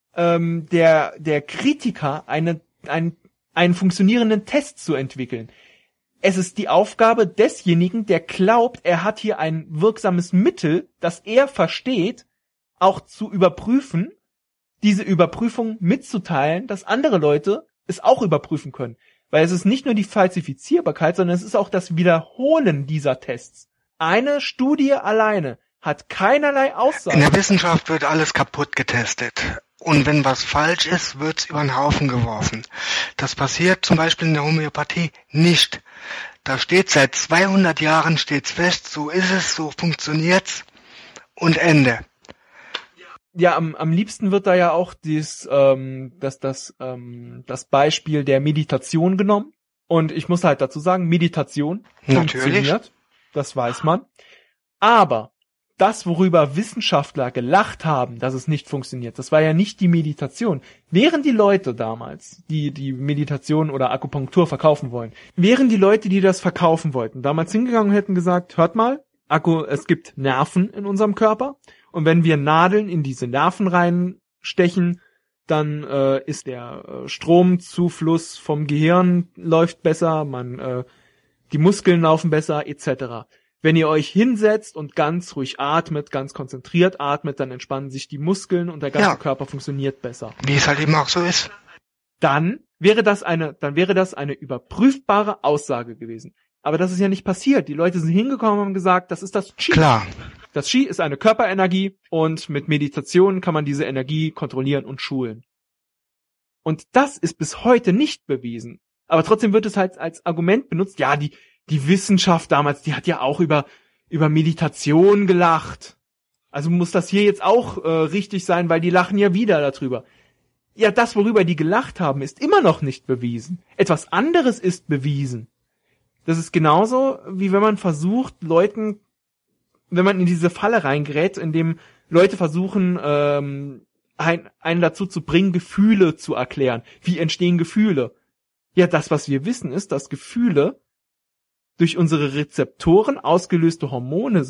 der Kritiker, einen funktionierenden Test zu entwickeln. Es ist die Aufgabe desjenigen, der glaubt, er hat hier ein wirksames Mittel, das er versteht, auch zu überprüfen, diese Überprüfung mitzuteilen, dass andere Leute es auch überprüfen können. Weil es ist nicht nur die Falsifizierbarkeit, sondern es ist auch das Wiederholen dieser Tests. Eine Studie alleine hat keinerlei Aussage. In der Wissenschaft wird alles kaputt getestet. Und wenn was falsch ist, wird's über den Haufen geworfen. Das passiert zum Beispiel in der Homöopathie nicht. Da steht seit 200 Jahren stets fest, so ist es, so funktioniert's und Ende. Ja, am liebsten wird da ja auch das Beispiel der Meditation genommen. Und ich muss halt dazu sagen, Meditation funktioniert. Das weiß man. Aber das, worüber Wissenschaftler gelacht haben, dass es nicht funktioniert, das war ja nicht die Meditation. Wären die Leute damals, die Meditation oder Akupunktur verkaufen wollen, wären die Leute, die das verkaufen wollten, damals hingegangen und hätten gesagt, hört mal, es gibt Nerven in unserem Körper und wenn wir Nadeln in diese Nerven reinstechen, dann ist der Stromzufluss vom Gehirn läuft besser, die Muskeln laufen besser, etc. Wenn ihr euch hinsetzt und ganz ruhig atmet, ganz konzentriert atmet, dann entspannen sich die Muskeln und der ganze Körper funktioniert besser. Wie es halt eben auch so ist. Dann wäre das eine überprüfbare Aussage gewesen. Aber das ist ja nicht passiert. Die Leute sind hingekommen und haben gesagt, das ist das Qi. Klar. Das Qi ist eine Körperenergie und mit Meditation kann man diese Energie kontrollieren und schulen. Und das ist bis heute nicht bewiesen. Aber trotzdem wird es halt als Argument benutzt, ja, die Wissenschaft damals, die hat ja auch über Meditation gelacht. Also muss das hier jetzt auch richtig sein, weil die lachen ja wieder darüber. Ja, das, worüber die gelacht haben, ist immer noch nicht bewiesen. Etwas anderes ist bewiesen. Das ist genauso, wie wenn man versucht, wenn man in diese Falle reingerät, in dem Leute versuchen, einen dazu zu bringen, Gefühle zu erklären. Wie entstehen Gefühle? Ja, das, was wir wissen, ist, dass Gefühle durch unsere Rezeptoren ausgelöste Hormone,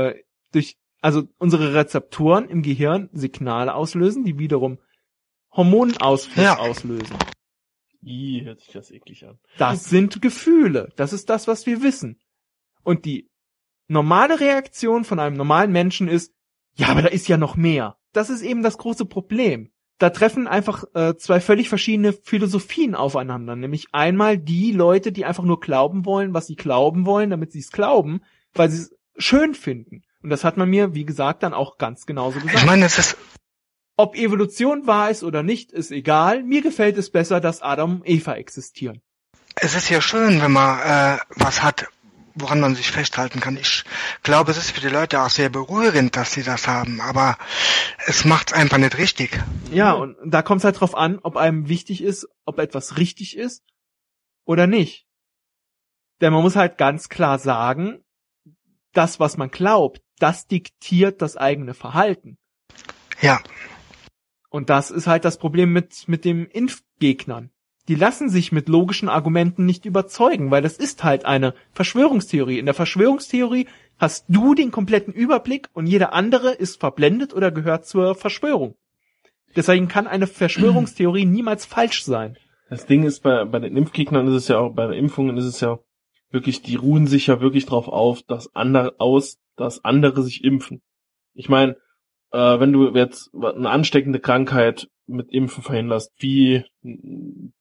unsere Rezeptoren im Gehirn Signale auslösen, die wiederum Hormonausfluss auslösen. Hört sich das eklig an. Das sind Gefühle. Das ist das, was wir wissen. Und die normale Reaktion von einem normalen Menschen ist, ja, aber da ist ja noch mehr. Das ist eben das große Problem. Da treffen einfach zwei völlig verschiedene Philosophien aufeinander. Nämlich einmal die Leute, die einfach nur glauben wollen, was sie glauben wollen, damit sie es glauben, weil sie es schön finden. Und das hat man mir, wie gesagt, dann auch ganz genauso gesagt. Ich meine, es ist... Ob Evolution wahr ist oder nicht, ist egal. Mir gefällt es besser, dass Adam und Eva existieren. Es ist ja schön, wenn man was hat, woran man sich festhalten kann. Ich glaube, es ist für die Leute auch sehr berührend, dass sie das haben, aber es macht's einfach nicht richtig. Ja, und da kommt es halt drauf an, ob einem wichtig ist, ob etwas richtig ist oder nicht. Denn man muss halt ganz klar sagen, das, was man glaubt, das diktiert das eigene Verhalten. Ja. Und das ist halt das Problem mit den Impfgegnern. Die lassen sich mit logischen Argumenten nicht überzeugen, weil das ist halt eine Verschwörungstheorie. In der Verschwörungstheorie hast du den kompletten Überblick und jeder andere ist verblendet oder gehört zur Verschwörung. Deswegen kann eine Verschwörungstheorie niemals falsch sein. Das Ding ist, bei den Impfgegnern ist es ja auch, bei den Impfungen ist es ja wirklich, die ruhen sich ja wirklich drauf auf, dass andere sich impfen. Ich meine, wenn du jetzt eine ansteckende Krankheit mit Impfen verhinderst, wie, nimm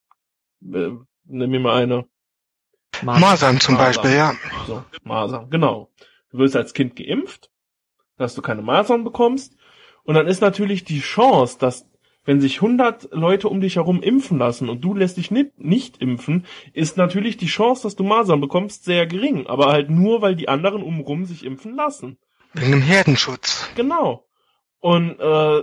mir mal eine. Masern zum Beispiel, ja. So, Masern, genau. Du wirst als Kind geimpft, dass du keine Masern bekommst. Und dann ist natürlich die Chance, dass, wenn sich 100 Leute um dich herum impfen lassen und du lässt dich nicht impfen, ist natürlich die Chance, dass du Masern bekommst, sehr gering. Aber halt nur, weil die anderen umrum sich impfen lassen. Wegen dem Herdenschutz. Genau. Und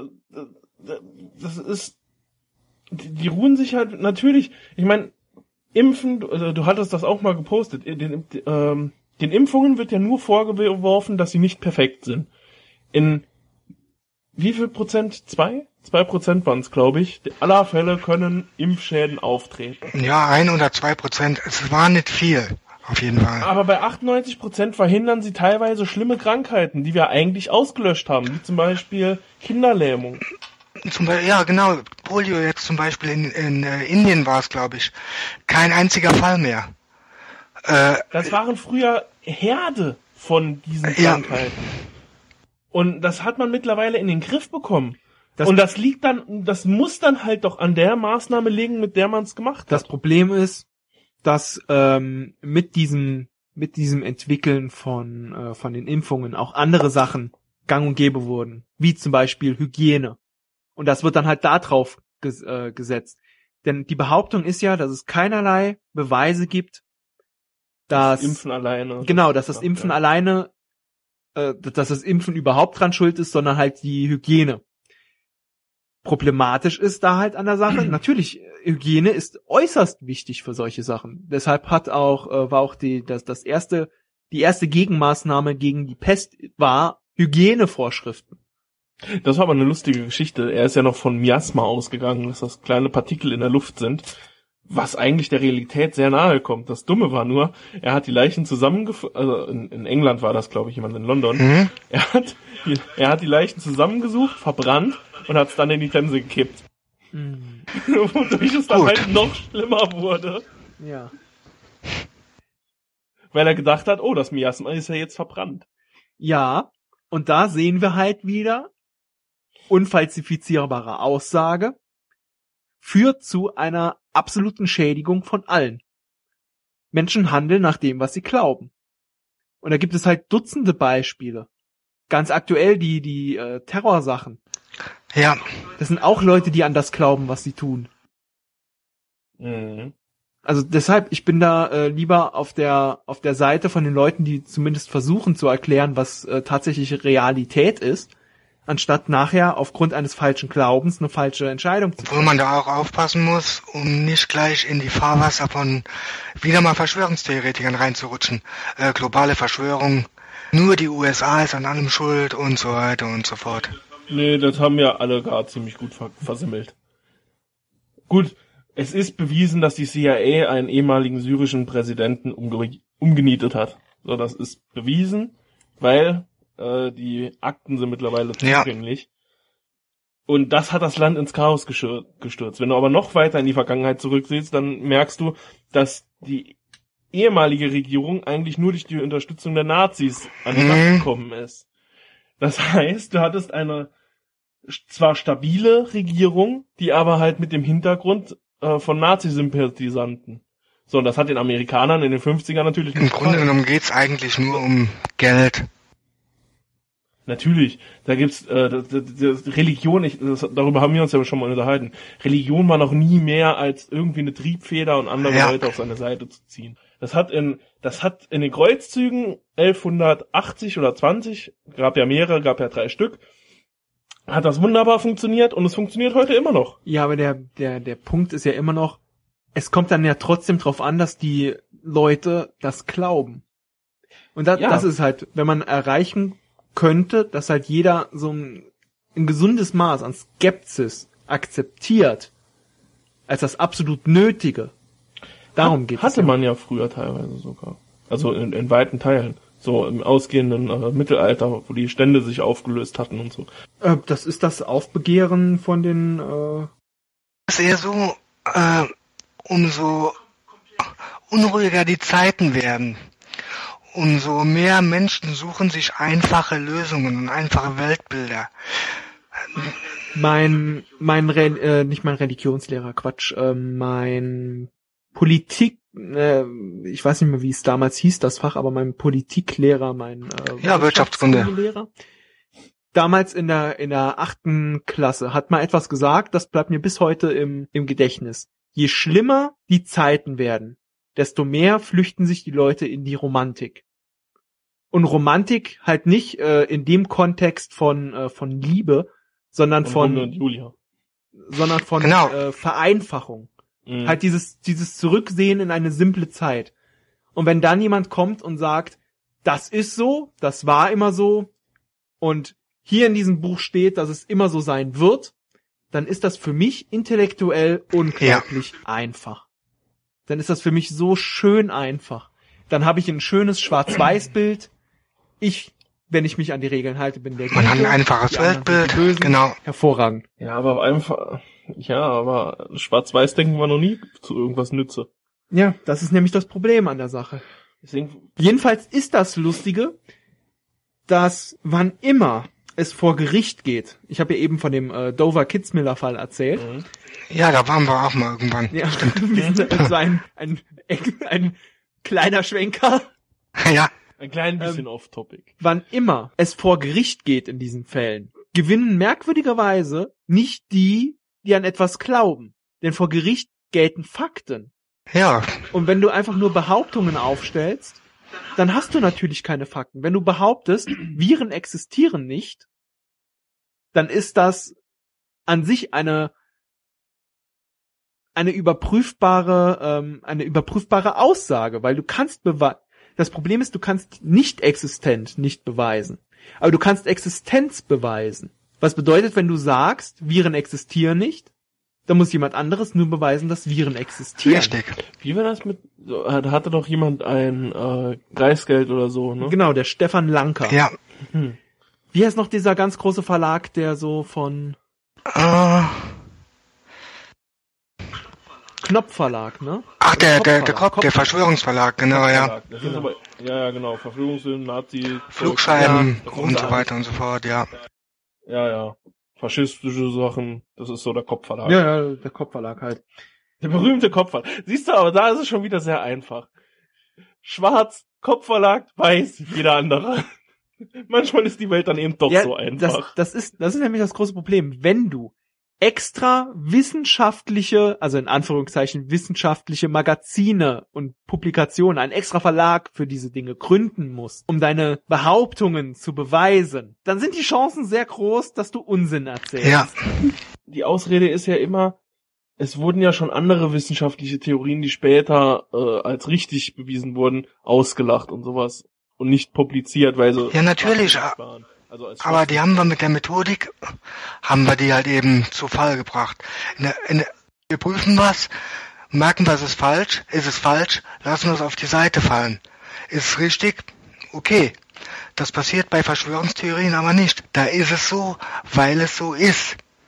das ist, die ruhen sich halt natürlich, ich meine, Impfen, du hattest das auch mal gepostet, den Impfungen wird ja nur vorgeworfen, dass sie nicht perfekt sind. In wie viel Prozent? 2% waren es, glaube ich. Aller Fälle können Impfschäden auftreten. Ja, 1 oder 2%. Es war nicht viel. Auf jeden Fall. Aber bei 98% verhindern sie teilweise schlimme Krankheiten, die wir eigentlich ausgelöscht haben, wie zum Beispiel Kinderlähmung. Ja, genau. Polio jetzt zum Beispiel in Indien war es, glaube ich. Kein einziger Fall mehr. Das waren früher Herde von diesen Krankheiten. Ja. Und das hat man mittlerweile in den Griff bekommen. Und das muss dann halt doch an der Maßnahme liegen, mit der man es gemacht hat. Das Problem ist, dass mit diesem Entwickeln von den Impfungen auch andere Sachen gang und gäbe wurden, wie zum Beispiel Hygiene. Und das wird dann halt da drauf gesetzt. Denn die Behauptung ist ja, dass es keinerlei Beweise gibt, dass das Impfen alleine. Genau, dass das Impfen alleine, dass das Impfen überhaupt dran schuld ist, sondern halt die Hygiene. Problematisch ist da halt an der Sache. Natürlich, Hygiene ist äußerst wichtig für solche Sachen. Deshalb war auch die erste Gegenmaßnahme gegen die Pest war Hygienevorschriften. Das war aber eine lustige Geschichte. Er ist ja noch von Miasma ausgegangen, dass das kleine Partikel in der Luft sind, was eigentlich der Realität sehr nahe kommt. Das Dumme war nur, er hat die Leichen also in England war das, glaube ich, jemand in London. Mhm. Er hat die Leichen zusammengesucht, verbrannt und hat es dann in die Themse gekippt. Mhm. Wodurch es dann halt noch schlimmer wurde. Ja. Weil er gedacht hat, oh, das Miasma ist ja jetzt verbrannt. Ja, und da sehen wir halt wieder, unfalsifizierbare Aussage führt zu einer absoluten Schädigung von allen. Menschen handeln nach dem, was sie glauben. Und da gibt es halt Dutzende Beispiele. Ganz aktuell die Terrorsachen. Ja. Das sind auch Leute, die an das glauben, was sie tun. Mhm. Also deshalb, ich bin da lieber auf der Seite von den Leuten, die zumindest versuchen zu erklären, was tatsächlich Realität ist, anstatt nachher aufgrund eines falschen Glaubens eine falsche Entscheidung zu treffen. Obwohl man da auch aufpassen muss, um nicht gleich in die Fahrwasser von wieder mal Verschwörungstheoretikern reinzurutschen. Globale Verschwörung, nur die USA ist an allem schuld und so weiter und so fort. Nee, das haben ja alle gar ziemlich gut versimmelt. Gut, es ist bewiesen, dass die CIA einen ehemaligen syrischen Präsidenten umgenietet hat. So, das ist bewiesen, weil die Akten sind mittlerweile zugänglich. Und das hat das Land ins Chaos gestürzt. Wenn du aber noch weiter in die Vergangenheit zurücksiehst, dann merkst du, dass die ehemalige Regierung eigentlich nur durch die Unterstützung der Nazis an die Macht gekommen ist. Das heißt, du hattest eine zwar stabile Regierung, die aber halt mit dem Hintergrund von Nazi-Sympathisanten. So, und das hat den Amerikanern in den 50ern natürlich nicht Im Grunde gefallen. genommen geht's eigentlich nur um Geld. Natürlich, da gibt's Religion, darüber haben wir uns ja schon mal unterhalten. Religion war noch nie mehr als irgendwie eine Triebfeder und andere Leute auf seine Seite zu ziehen. Das hat in den Kreuzzügen 1180 oder 20, gab ja 3 Stück, hat das wunderbar funktioniert und es funktioniert heute immer noch. Ja, aber der Punkt ist ja immer noch, es kommt dann ja trotzdem drauf an, dass die Leute das glauben. Und das ist halt, wenn man erreichen könnte, dass halt jeder so ein gesundes Maß an Skepsis akzeptiert als das absolut Nötige. Darum geht es. Hatte man ja früher teilweise sogar. Also in weiten Teilen. So im ausgehenden Mittelalter, wo die Stände sich aufgelöst hatten und so. Das ist das Aufbegehren von den... Es ist eher so, umso unruhiger die Zeiten werden, umso mehr Menschen suchen sich einfache Lösungen und einfache Weltbilder. Nicht mein Religionslehrer, mein Politik, ich weiß nicht mehr, wie es damals hieß, das Fach, aber mein Politiklehrer, Wirtschaftskunde. Damals in der 8. Klasse hat mal etwas gesagt, das bleibt mir bis heute im Gedächtnis. Je schlimmer die Zeiten werden, desto mehr flüchten sich die Leute in die Romantik. Und Romantik halt nicht in dem Kontext von Liebe, sondern von Vereinfachung. Mhm. Halt dieses Zurücksehen in eine simple Zeit. Und wenn dann jemand kommt und sagt, das ist so, das war immer so und hier in diesem Buch steht, dass es immer so sein wird, dann ist das für mich intellektuell unglaublich einfach. Dann ist das für mich so schön einfach. Dann habe ich ein schönes Schwarz-Weiß-Bild. Wenn ich mich an die Regeln halte, bin der Gute. Man hat ein einfaches Weltbild, Bösen. genau. Hervorragend. Ja, aber Schwarz-Weiß-Denken war noch nie zu irgendwas nütze. Ja, das ist nämlich das Problem an der Sache. Deswegen... Jedenfalls ist das Lustige, dass wann immer es vor Gericht geht, ich habe ja eben von dem Dover Kitzmiller Fall erzählt. Mhm. Ja, da waren wir auch mal irgendwann. Ja, so ein kleiner Schwenker. Ja. Ein klein bisschen off-topic. Wann immer es vor Gericht geht in diesen Fällen, gewinnen merkwürdigerweise nicht die an etwas glauben. Denn vor Gericht gelten Fakten. Ja. Und wenn du einfach nur Behauptungen aufstellst, dann hast du natürlich keine Fakten. Wenn du behauptest, Viren existieren nicht, dann ist das an sich eine überprüfbare Aussage, weil du kannst das Problem ist, du kannst nicht existent nicht beweisen. Aber du kannst Existenz beweisen. Was bedeutet, wenn du sagst, Viren existieren nicht, dann muss jemand anderes nur beweisen, dass Viren existieren. Richtig. Wie war das mit, da hatte doch jemand ein Preisgeld oder so, ne? Genau, der Stefan Lanker. Ja. Wie heißt noch dieser ganz große Verlag, der so von... Knopfverlag, ne? Ach, der Verschwörungsverlag, genau, ja. Das ist aber, ja, genau, Verführungssinn, Nazi... Flugscheiben und so weiter und so fort, ja. Ja. Faschistische Sachen, das ist so der Kopfverlag. Ja, der Kopfverlag halt. Der berühmte Kopfverlag. Siehst du, aber da ist es schon wieder sehr einfach. Schwarz, Kopfverlag, weiß, jeder andere. Manchmal ist die Welt dann eben doch so einfach. Das ist nämlich das große Problem. Wenn du extra wissenschaftliche, also in Anführungszeichen wissenschaftliche Magazine und Publikationen, einen extra Verlag für diese Dinge gründen musst, um deine Behauptungen zu beweisen, dann sind die Chancen sehr groß, dass du Unsinn erzählst. Ja. Die Ausrede ist ja immer, es wurden ja schon andere wissenschaftliche Theorien, die später als richtig bewiesen wurden, ausgelacht und sowas und nicht publiziert, weil sie... Ja, natürlich. waren. Also Aber die haben wir mit der Methodik, die halt eben zu Fall gebracht. Wir prüfen was, merken wir, es ist es falsch, lassen wir es auf die Seite fallen. Ist es richtig? Okay. Das passiert bei Verschwörungstheorien aber nicht. Da ist es so, weil es so ist.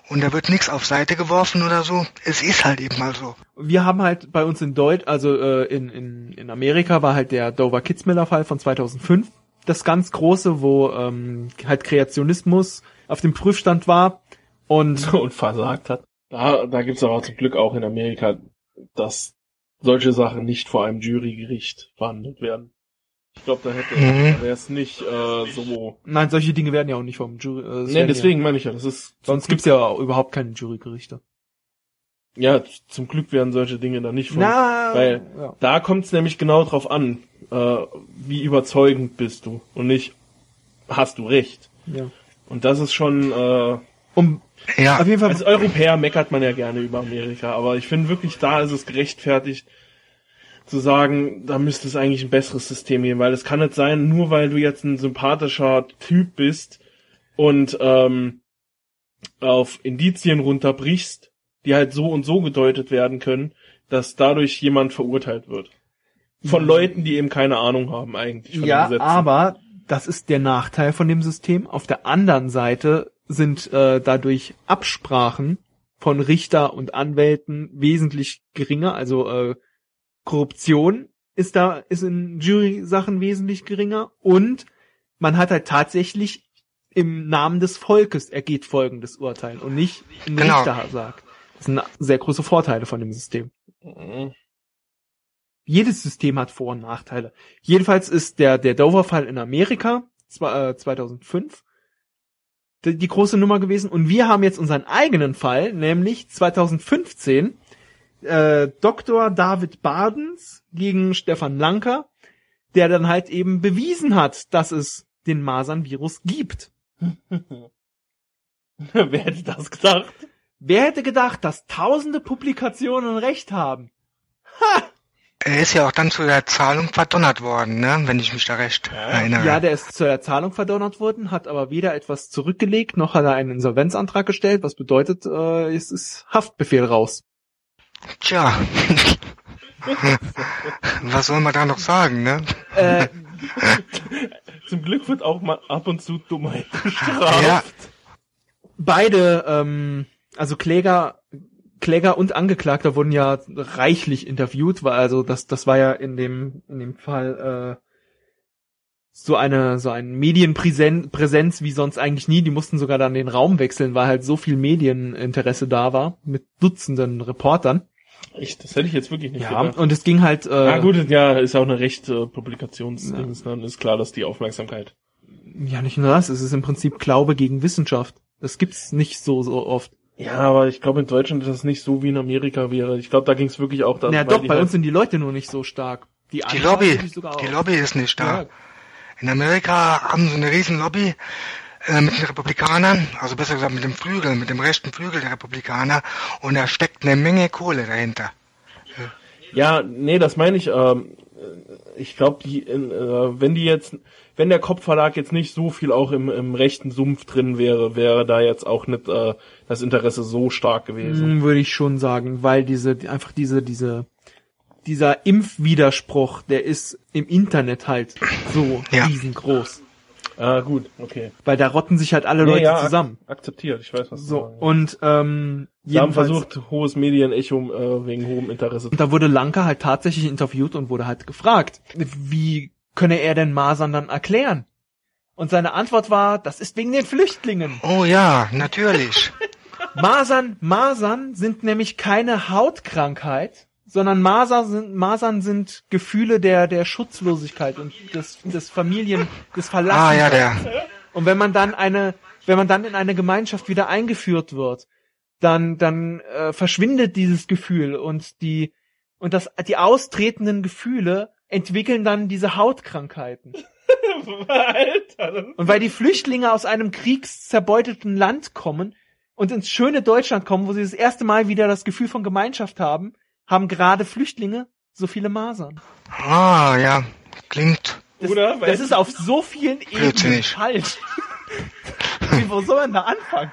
und da wird nichts auf Seite geworfen oder so. Es ist halt eben mal so. Wir haben halt bei uns in in Amerika war halt der Dover Kitzmiller Fall von 2005 das ganz große, wo halt Kreationismus auf dem Prüfstand war und versagt hat. Da gibt's aber zum Glück auch in Amerika, dass solche Sachen nicht vor einem Jurygericht verhandelt werden. Ich glaube, da wäre es nicht so. Nein, solche Dinge werden ja auch nicht vom Jury. Nee, deswegen meine ich ja, das ist. Sonst gibt's ja auch überhaupt keine Jurygerichte. Ja, zum Glück werden solche Dinge da nicht von. Weil da kommt's nämlich genau drauf an, wie überzeugend bist du und nicht hast du recht. Ja. Und das ist schon. Auf jeden Fall. Als Europäer meckert man ja gerne über Amerika, aber ich finde wirklich, da ist es gerechtfertigt zu sagen, da müsste es eigentlich ein besseres System geben, weil es kann nicht sein, nur weil du jetzt ein sympathischer Typ bist und auf Indizien runterbrichst, die halt so und so gedeutet werden können, dass dadurch jemand verurteilt wird. Von Leuten, die eben keine Ahnung haben eigentlich von den Gesetzen. Aber das ist der Nachteil von dem System. Auf der anderen Seite sind dadurch Absprachen von Richter und Anwälten wesentlich geringer, also Korruption ist in Jury-Sachen wesentlich geringer und man hat halt tatsächlich im Namen des Volkes ergeht folgendes Urteil und nicht ein Richter sagt. Das sind sehr große Vorteile von dem System. Jedes System hat Vor- und Nachteile. Jedenfalls ist der Dover-Fall in Amerika 2005 die große Nummer gewesen und wir haben jetzt unseren eigenen Fall, nämlich 2015 Dr. David Bardens gegen Stefan Lanka, der dann halt eben bewiesen hat, dass es den Masern-Virus gibt. Wer hätte das gedacht? Wer hätte gedacht, dass tausende Publikationen recht haben? Ha! Er ist ja auch dann zu der Zahlung verdonnert worden, ne? Wenn ich mich da recht erinnere. Ja, der ist zur Zahlung verdonnert worden, hat aber weder etwas zurückgelegt, noch hat er einen Insolvenzantrag gestellt, was bedeutet, es ist Haftbefehl raus. Tja, was soll man da noch sagen, ne? Zum Glück wird auch mal ab und zu Dummheit bestraft. Ja. Beide, also Kläger und Angeklagter wurden ja reichlich interviewt, weil also das war ja in dem Fall so eine Medienpräsenz wie sonst eigentlich nie. Die mussten sogar dann den Raum wechseln, weil halt so viel Medieninteresse da war mit Dutzenden Reportern. Echt? Das hätte ich jetzt wirklich nicht gedacht. Und es ging halt gut, ja, ist auch eine Publikationsding, dann ist klar, dass die Aufmerksamkeit. Ja, nicht nur das, es ist im Prinzip Glaube gegen Wissenschaft. Das gibt's nicht so oft. Ja, aber ich glaube in Deutschland ist das nicht so wie in Amerika wäre. Ich glaube, da ging es wirklich auch darum. Ja, doch, bei uns sind die Leute nur nicht so stark. Die Lobby ist nicht da. Ja. In Amerika haben sie eine riesen Lobby mit den Republikanern, also besser gesagt mit dem rechten Flügel der Republikaner, und da steckt eine Menge Kohle dahinter. Ja, nee, das meine ich. Ich glaube, wenn der Kopfverlag jetzt nicht so viel auch im rechten Sumpf drin wäre da jetzt auch nicht das Interesse so stark gewesen. Würde ich schon sagen, weil dieser Impfwiderspruch, der ist im Internet halt so riesengroß. Ah, gut, okay. Weil da rotten sich halt alle Leute zusammen. Akzeptiert, ich weiß, was so, du und sie haben versucht, hohes Medienecho wegen hohem Interesse. Und da wurde Lanka halt tatsächlich interviewt und wurde halt gefragt, wie könne er denn Masern dann erklären? Und seine Antwort war, das ist wegen den Flüchtlingen. Oh ja, natürlich. Masern sind nämlich keine Hautkrankheit, sondern Masern sind Gefühle der Schutzlosigkeit und des Verlassenseins. Ah, ja, Und wenn man dann in eine Gemeinschaft wieder eingeführt wird, dann verschwindet dieses Gefühl und die austretenden Gefühle entwickeln dann diese Hautkrankheiten. Alter. Und weil die Flüchtlinge aus einem kriegszerbeuteten Land kommen und ins schöne Deutschland kommen, wo sie das erste Mal wieder das Gefühl von Gemeinschaft haben gerade Flüchtlinge so viele Masern. Ah, ja, klingt. Das ist auf so vielen Ebenen falsch. Wo soll man da anfangen?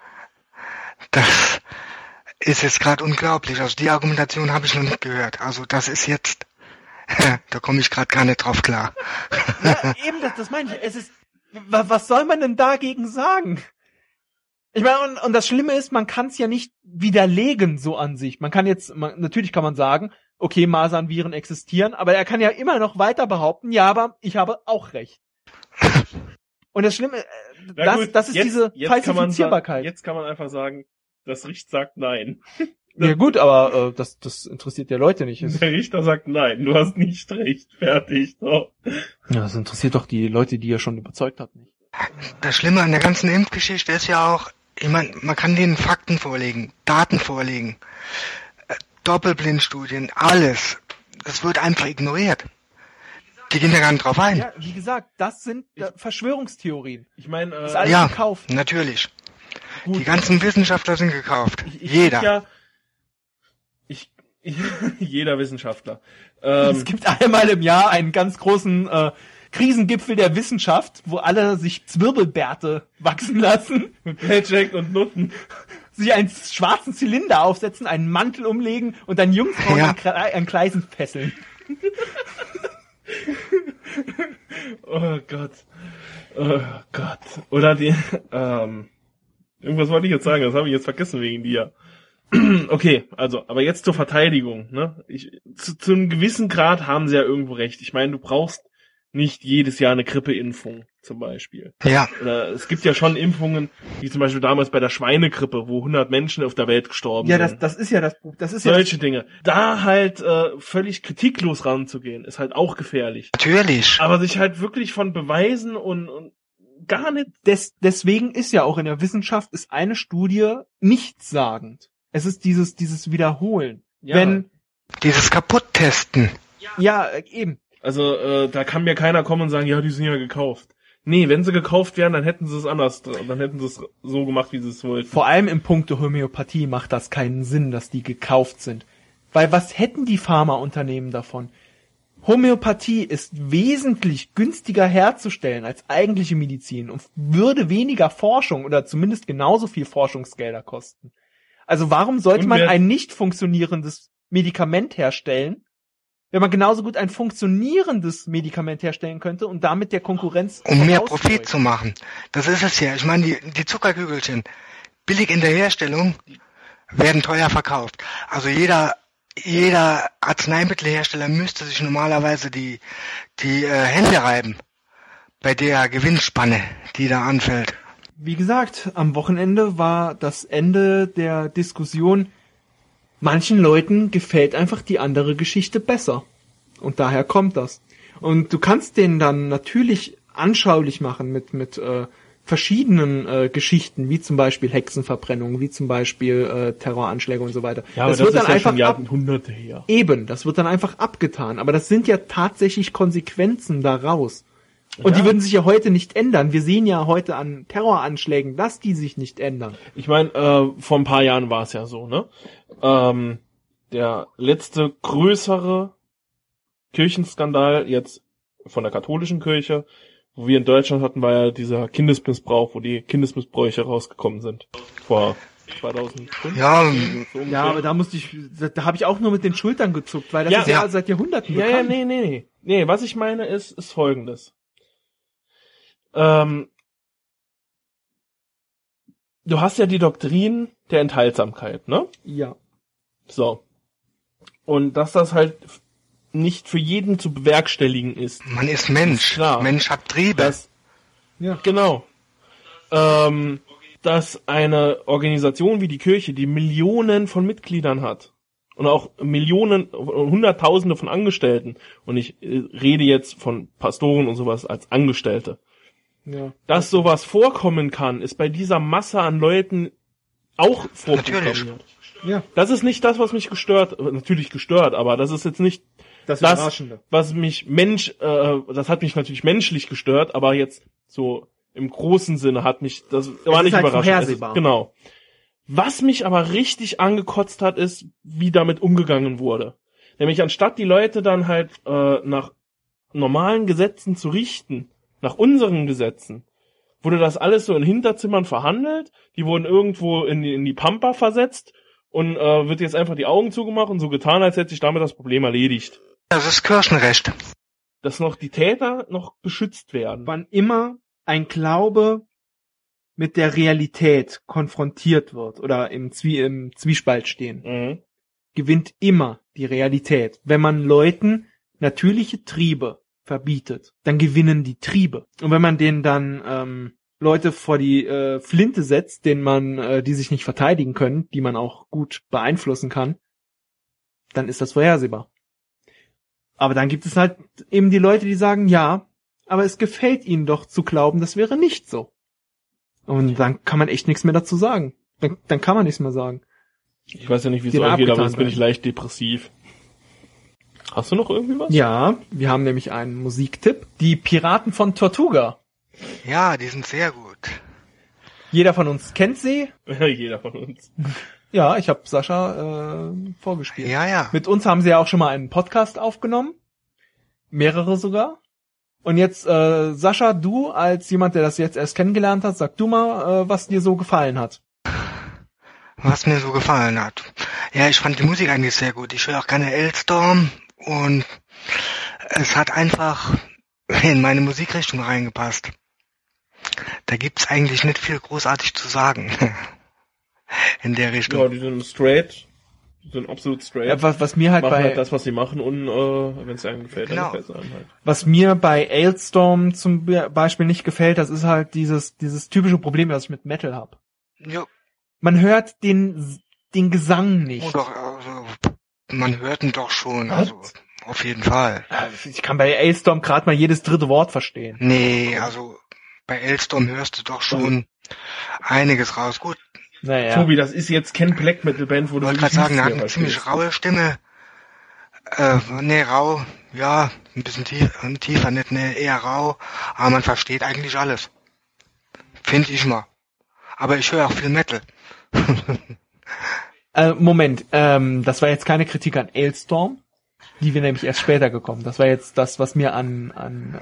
Das ist jetzt gerade unglaublich. Also die Argumentation habe ich noch nicht gehört. Also das ist jetzt, da komme ich gerade gar nicht drauf klar. Ja, eben, das meine ich. Was soll man denn dagegen sagen? Ich meine, und das Schlimme ist, man kann es ja nicht widerlegen so an sich. Natürlich kann man sagen, okay, Masernviren existieren, aber er kann ja immer noch weiter behaupten, ja, aber ich habe auch recht. Und das Schlimme, das ist diese Falsifizierbarkeit. Jetzt kann man einfach sagen, das Richter sagt nein. Ja gut, aber das interessiert ja Leute nicht. Der Richter sagt nein, du hast nicht recht, fertig. So. Ja, das interessiert doch die Leute, die er schon überzeugt hat, nicht. Das Schlimme an der ganzen Impfgeschichte ist ja auch, ich meine, man kann denen Fakten vorlegen, Daten vorlegen, Doppelblindstudien, alles. Das wird einfach ignoriert. Die gehen da gar nicht drauf ein. Ja, wie gesagt, das sind Verschwörungstheorien. Ich meine, ist alles ja, gekauft. Natürlich. Gut. Die ganzen Wissenschaftler sind gekauft. Jeder. Jeder Wissenschaftler. Es gibt einmal im Jahr einen ganz großen Krisengipfel der Wissenschaft, wo alle sich Zwirbelbärte wachsen lassen. Mit Paycheck und Nutten. Sich einen schwarzen Zylinder aufsetzen, einen Mantel umlegen und dann Jungfrauen an Gleisen fesseln. Oh Gott. Oh Gott. Oder die, irgendwas wollte ich jetzt sagen, das habe ich jetzt vergessen wegen dir. Okay, also, aber jetzt zur Verteidigung, ne? Zu einem gewissen Grad haben sie ja irgendwo recht. Ich meine, du brauchst nicht jedes Jahr eine Grippeimpfung, zum Beispiel. Ja. Oder es gibt ja schon Impfungen, wie zum Beispiel damals bei der Schweinegrippe, wo 100 Menschen auf der Welt gestorben sind. Ja, das ist ja das solche Dinge. Da halt völlig kritiklos ranzugehen, ist halt auch gefährlich. Natürlich. Aber sich halt wirklich von Beweisen und gar nicht. Deswegen ist ja auch in der Wissenschaft ist eine Studie nichtssagend. Es ist dieses Wiederholen. Ja. Dieses Kaputt-Testen. Ja, eben. Also da kann mir keiner kommen und sagen, ja, die sind ja gekauft. Nee, wenn sie gekauft wären, dann hätten sie es anders, dann hätten sie es so gemacht, wie sie es wollten. Vor allem im Punkt der Homöopathie macht das keinen Sinn, dass die gekauft sind. Weil was hätten die Pharmaunternehmen davon? Homöopathie ist wesentlich günstiger herzustellen als eigentliche Medizin und würde weniger Forschung oder zumindest genauso viel Forschungsgelder kosten. Also warum sollte man ein nicht funktionierendes Medikament herstellen, wenn man genauso gut ein funktionierendes Medikament herstellen könnte und damit der Konkurrenz um mehr Profit zu machen. Das ist es ja. Ich meine, die Zuckerkügelchen, billig in der Herstellung, werden teuer verkauft. Also jeder Arzneimittelhersteller müsste sich normalerweise die Hände reiben bei der Gewinnspanne, die da anfällt. Wie gesagt, am Wochenende war das Ende der Diskussion. Manchen Leuten gefällt einfach die andere Geschichte besser. Und daher kommt das. Und du kannst denen dann natürlich anschaulich machen mit verschiedenen Geschichten, wie zum Beispiel Hexenverbrennung, wie zum Beispiel Terroranschläge und so weiter. Ja, aber das wird dann ja einfach Jahrhunderte her. Eben, das wird dann einfach abgetan. Aber das sind ja tatsächlich Konsequenzen daraus. Und die würden sich ja heute nicht ändern. Wir sehen ja heute an Terroranschlägen, dass die sich nicht ändern. Ich meine, vor ein paar Jahren war es ja so, ne? Der letzte größere Kirchenskandal jetzt von der katholischen Kirche, wo wir in Deutschland hatten, war ja dieser Kindesmissbrauch, wo die Kindesmissbräuche rausgekommen sind. Vor 2005. Ja, ja, aber da habe ich auch nur mit den Schultern gezuckt, weil das ist ja seit Jahrhunderten bekannt. Nee, was ich meine ist Folgendes. Du hast ja die Doktrin der Enthaltsamkeit, ne? Ja. So. Und dass das halt nicht für jeden zu bewerkstelligen ist. Man ist Mensch. Klar. Mensch hat Triebe. Genau. Dass eine Organisation wie die Kirche, die Millionen von Mitgliedern hat und auch Millionen, Hunderttausende von Angestellten, und ich rede jetzt von Pastoren und sowas als Angestellte, dass sowas vorkommen kann, ist bei dieser Masse an Leuten auch vorprogrammiert. Ja. Das ist nicht das, was mich natürlich gestört, aber das ist jetzt nicht das Überraschende. Was mich das hat mich natürlich menschlich gestört, aber jetzt so im großen Sinne hat mich, das war nicht überraschend. Vorhersehbar. Genau. Was mich aber richtig angekotzt hat, ist, wie damit umgegangen wurde. Nämlich anstatt die Leute dann halt nach normalen Gesetzen zu richten, nach unseren Gesetzen, wurde das alles so in Hinterzimmern verhandelt, die wurden irgendwo in die Pampa versetzt und wird jetzt einfach die Augen zugemacht und so getan, als hätte sich damit das Problem erledigt. Das ist Kirchenrecht. Dass noch die Täter noch beschützt werden. Wann immer ein Glaube mit der Realität konfrontiert wird oder im Zwiespalt stehen, gewinnt immer die Realität. Wenn man Leuten natürliche Triebe verbietet, dann gewinnen die Triebe. Und wenn man denen dann Leute vor die Flinte setzt, die sich nicht verteidigen können, die man auch gut beeinflussen kann, dann ist das vorhersehbar. Aber dann gibt es halt eben die Leute, die sagen, ja, aber es gefällt ihnen doch zu glauben, das wäre nicht so. Und dann kann man echt nichts mehr dazu sagen. Dann kann man nichts mehr sagen. Ich weiß ja nicht, wie es euch geht, aber jetzt bin ich leicht depressiv. Hast du noch irgendwie was? Ja, wir haben nämlich einen Musiktipp. Die Piraten von Tortuga. Ja, die sind sehr gut. Jeder von uns kennt sie. Ja, jeder von uns. Ja, ich habe Sascha vorgespielt. Ja. Mit uns haben sie ja auch schon mal einen Podcast aufgenommen. Mehrere sogar. Und jetzt, Sascha, du als jemand, der das jetzt erst kennengelernt hat, sag du mal, was dir so gefallen hat. Was mir so gefallen hat. Ja, ich fand die Musik eigentlich sehr gut. Ich höre auch gerne Alestorm und es hat einfach in meine Musikrichtung reingepasst. Da gibt's eigentlich nicht viel großartig zu sagen. In der Richtung. Ja, die sind straight. Die sind absolut straight. Ja, was mir halt machen bei halt das, was sie machen, und wenn es einem gefällt, Genau. dann gefällt es einem halt. Was mir bei Alestorm zum Beispiel nicht gefällt, das ist halt dieses typische Problem, das ich mit Metal habe. Ja. Man hört den Gesang nicht. Oh, doch, also, man hört ihn doch schon, also auf jeden Fall. Ich kann bei Alestorm gerade mal jedes dritte Wort verstehen. Nee, also bei Alestorm hörst du doch schon einiges raus. Gut, Naja. Tobi, das ist jetzt kein Black Metal Band, wo ich du wollte gerade sagen, er hat eine nichts ziemlich mehr raue Stimme. Rau, ja, ein bisschen tiefer, nicht eher rau, aber man versteht eigentlich alles. Finde ich mal. Aber ich höre auch viel Metal. Moment, das war jetzt keine Kritik an Alestorm, die wir nämlich erst später gekommen. Das war jetzt das, was mir an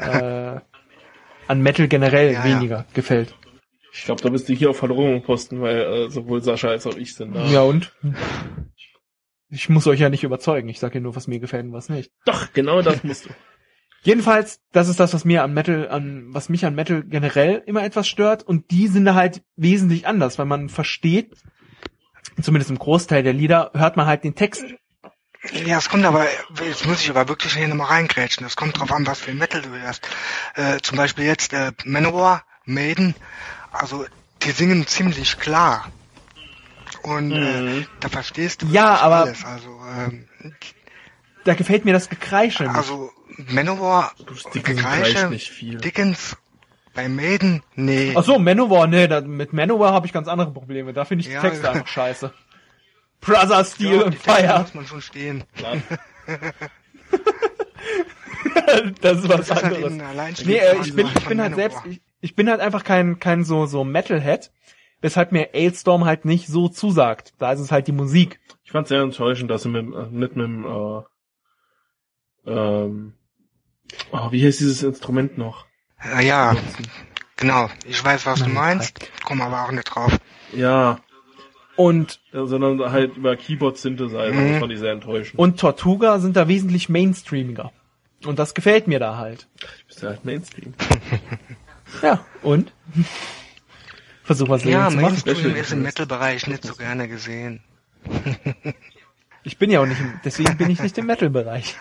Metal generell weniger gefällt. Ich glaube, da bist du hier auf Verdrohung posten, weil sowohl Sascha als auch ich sind da. Ja und? Ich muss euch ja nicht überzeugen. Ich sage ja nur, was mir gefällt und was nicht. Doch, genau das musst du. Jedenfalls, das ist das, was mich an Metal generell immer etwas stört. Und die sind da halt wesentlich anders, weil man versteht, zumindest im Großteil der Lieder, hört man halt den Text. Ja, es kommt aber, jetzt muss ich aber wirklich hier nochmal reingrätschen. Es kommt drauf an, was für Metal du hörst. Zum Beispiel jetzt Manowar, Maiden, also die singen ziemlich klar. Und da verstehst du aber alles. Also, da gefällt mir das Gekreische nicht. also Manowar, Gekreische, nicht viel. Dickens, bei Maiden, nee. Ach so, Manowar, nee, mit Manowar habe ich ganz andere Probleme. Da finde ich die Ja. Texte einfach scheiße. Brother Steel and die Texte Fire. muss man schon stehen. Das ist was Das ist halt anderes. eben allein schon Nee, die ich bin von halt Manowar. selbst, ich bin halt einfach kein so Metalhead, weshalb mir Alestorm halt nicht so zusagt. Da ist es halt die Musik. Ich fand sehr enttäuschend, dass sie nicht mit dem wie heißt dieses Instrument noch? Ja, genau. Ich weiß, was du meinst. Komm aber auch nicht drauf. Ja, Und sondern halt über Keyboard-Synthesizer. Das fand ich sehr enttäuschend. Tortuga sind da wesentlich mainstreamiger. Und das gefällt mir da halt. Du bist ja halt Mainstream. Ja, und? Versuch was Ja, Leben zu machen. Mainstream ist im Metal-Bereich nicht so gerne gesehen. Ich bin ja auch nicht, deswegen bin ich nicht im Metal-Bereich.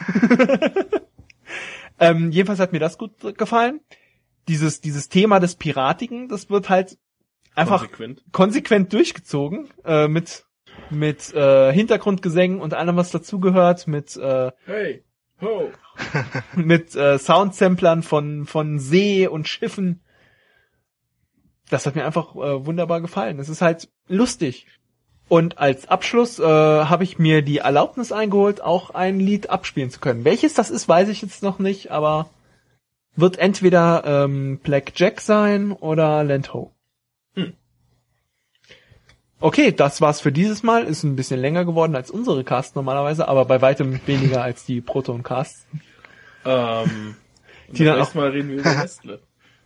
Jedenfalls hat mir das gut gefallen. Dieses Thema des Piratigen, das wird halt einfach konsequent durchgezogen, mit Hintergrundgesängen und allem, was dazugehört, mit Hey, ho. mit Soundsamplern von See und Schiffen. Das hat mir einfach wunderbar gefallen. Es ist halt lustig. Und als Abschluss habe ich mir die Erlaubnis eingeholt, auch ein Lied abspielen zu können. Welches das ist, weiß ich jetzt noch nicht, aber wird entweder Black Jack sein oder Land Ho. Okay, das war's für dieses Mal. Ist ein bisschen länger geworden als unsere Casts normalerweise, aber bei weitem weniger als die Proton-Casts. Die dann auch mal reden wir über Nestle.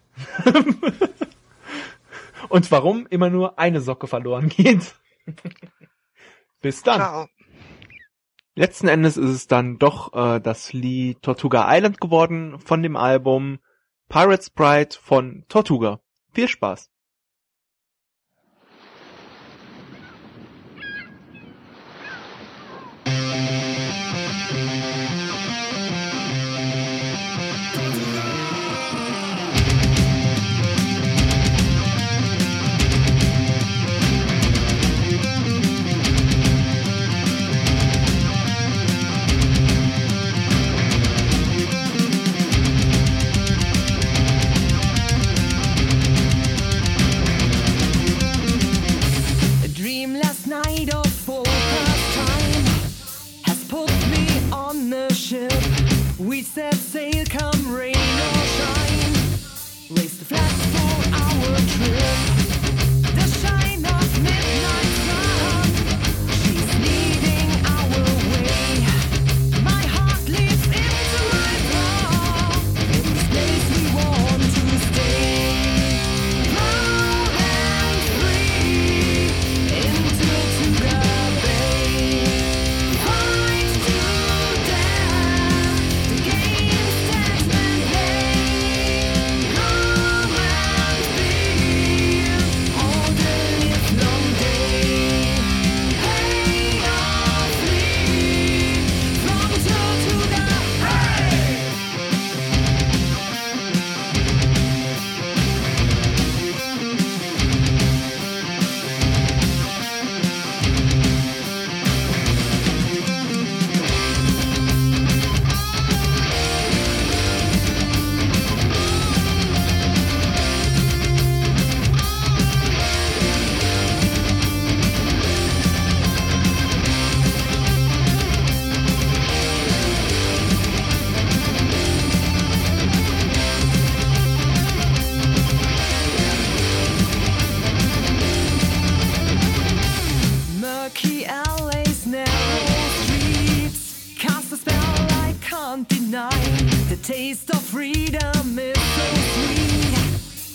Und warum immer nur eine Socke verloren geht. Bis dann. Ciao. Letzten Endes ist es dann doch das Lied Tortuga Island geworden von dem Album Pirate Sprite von Tortuga. Viel Spaß.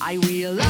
I realize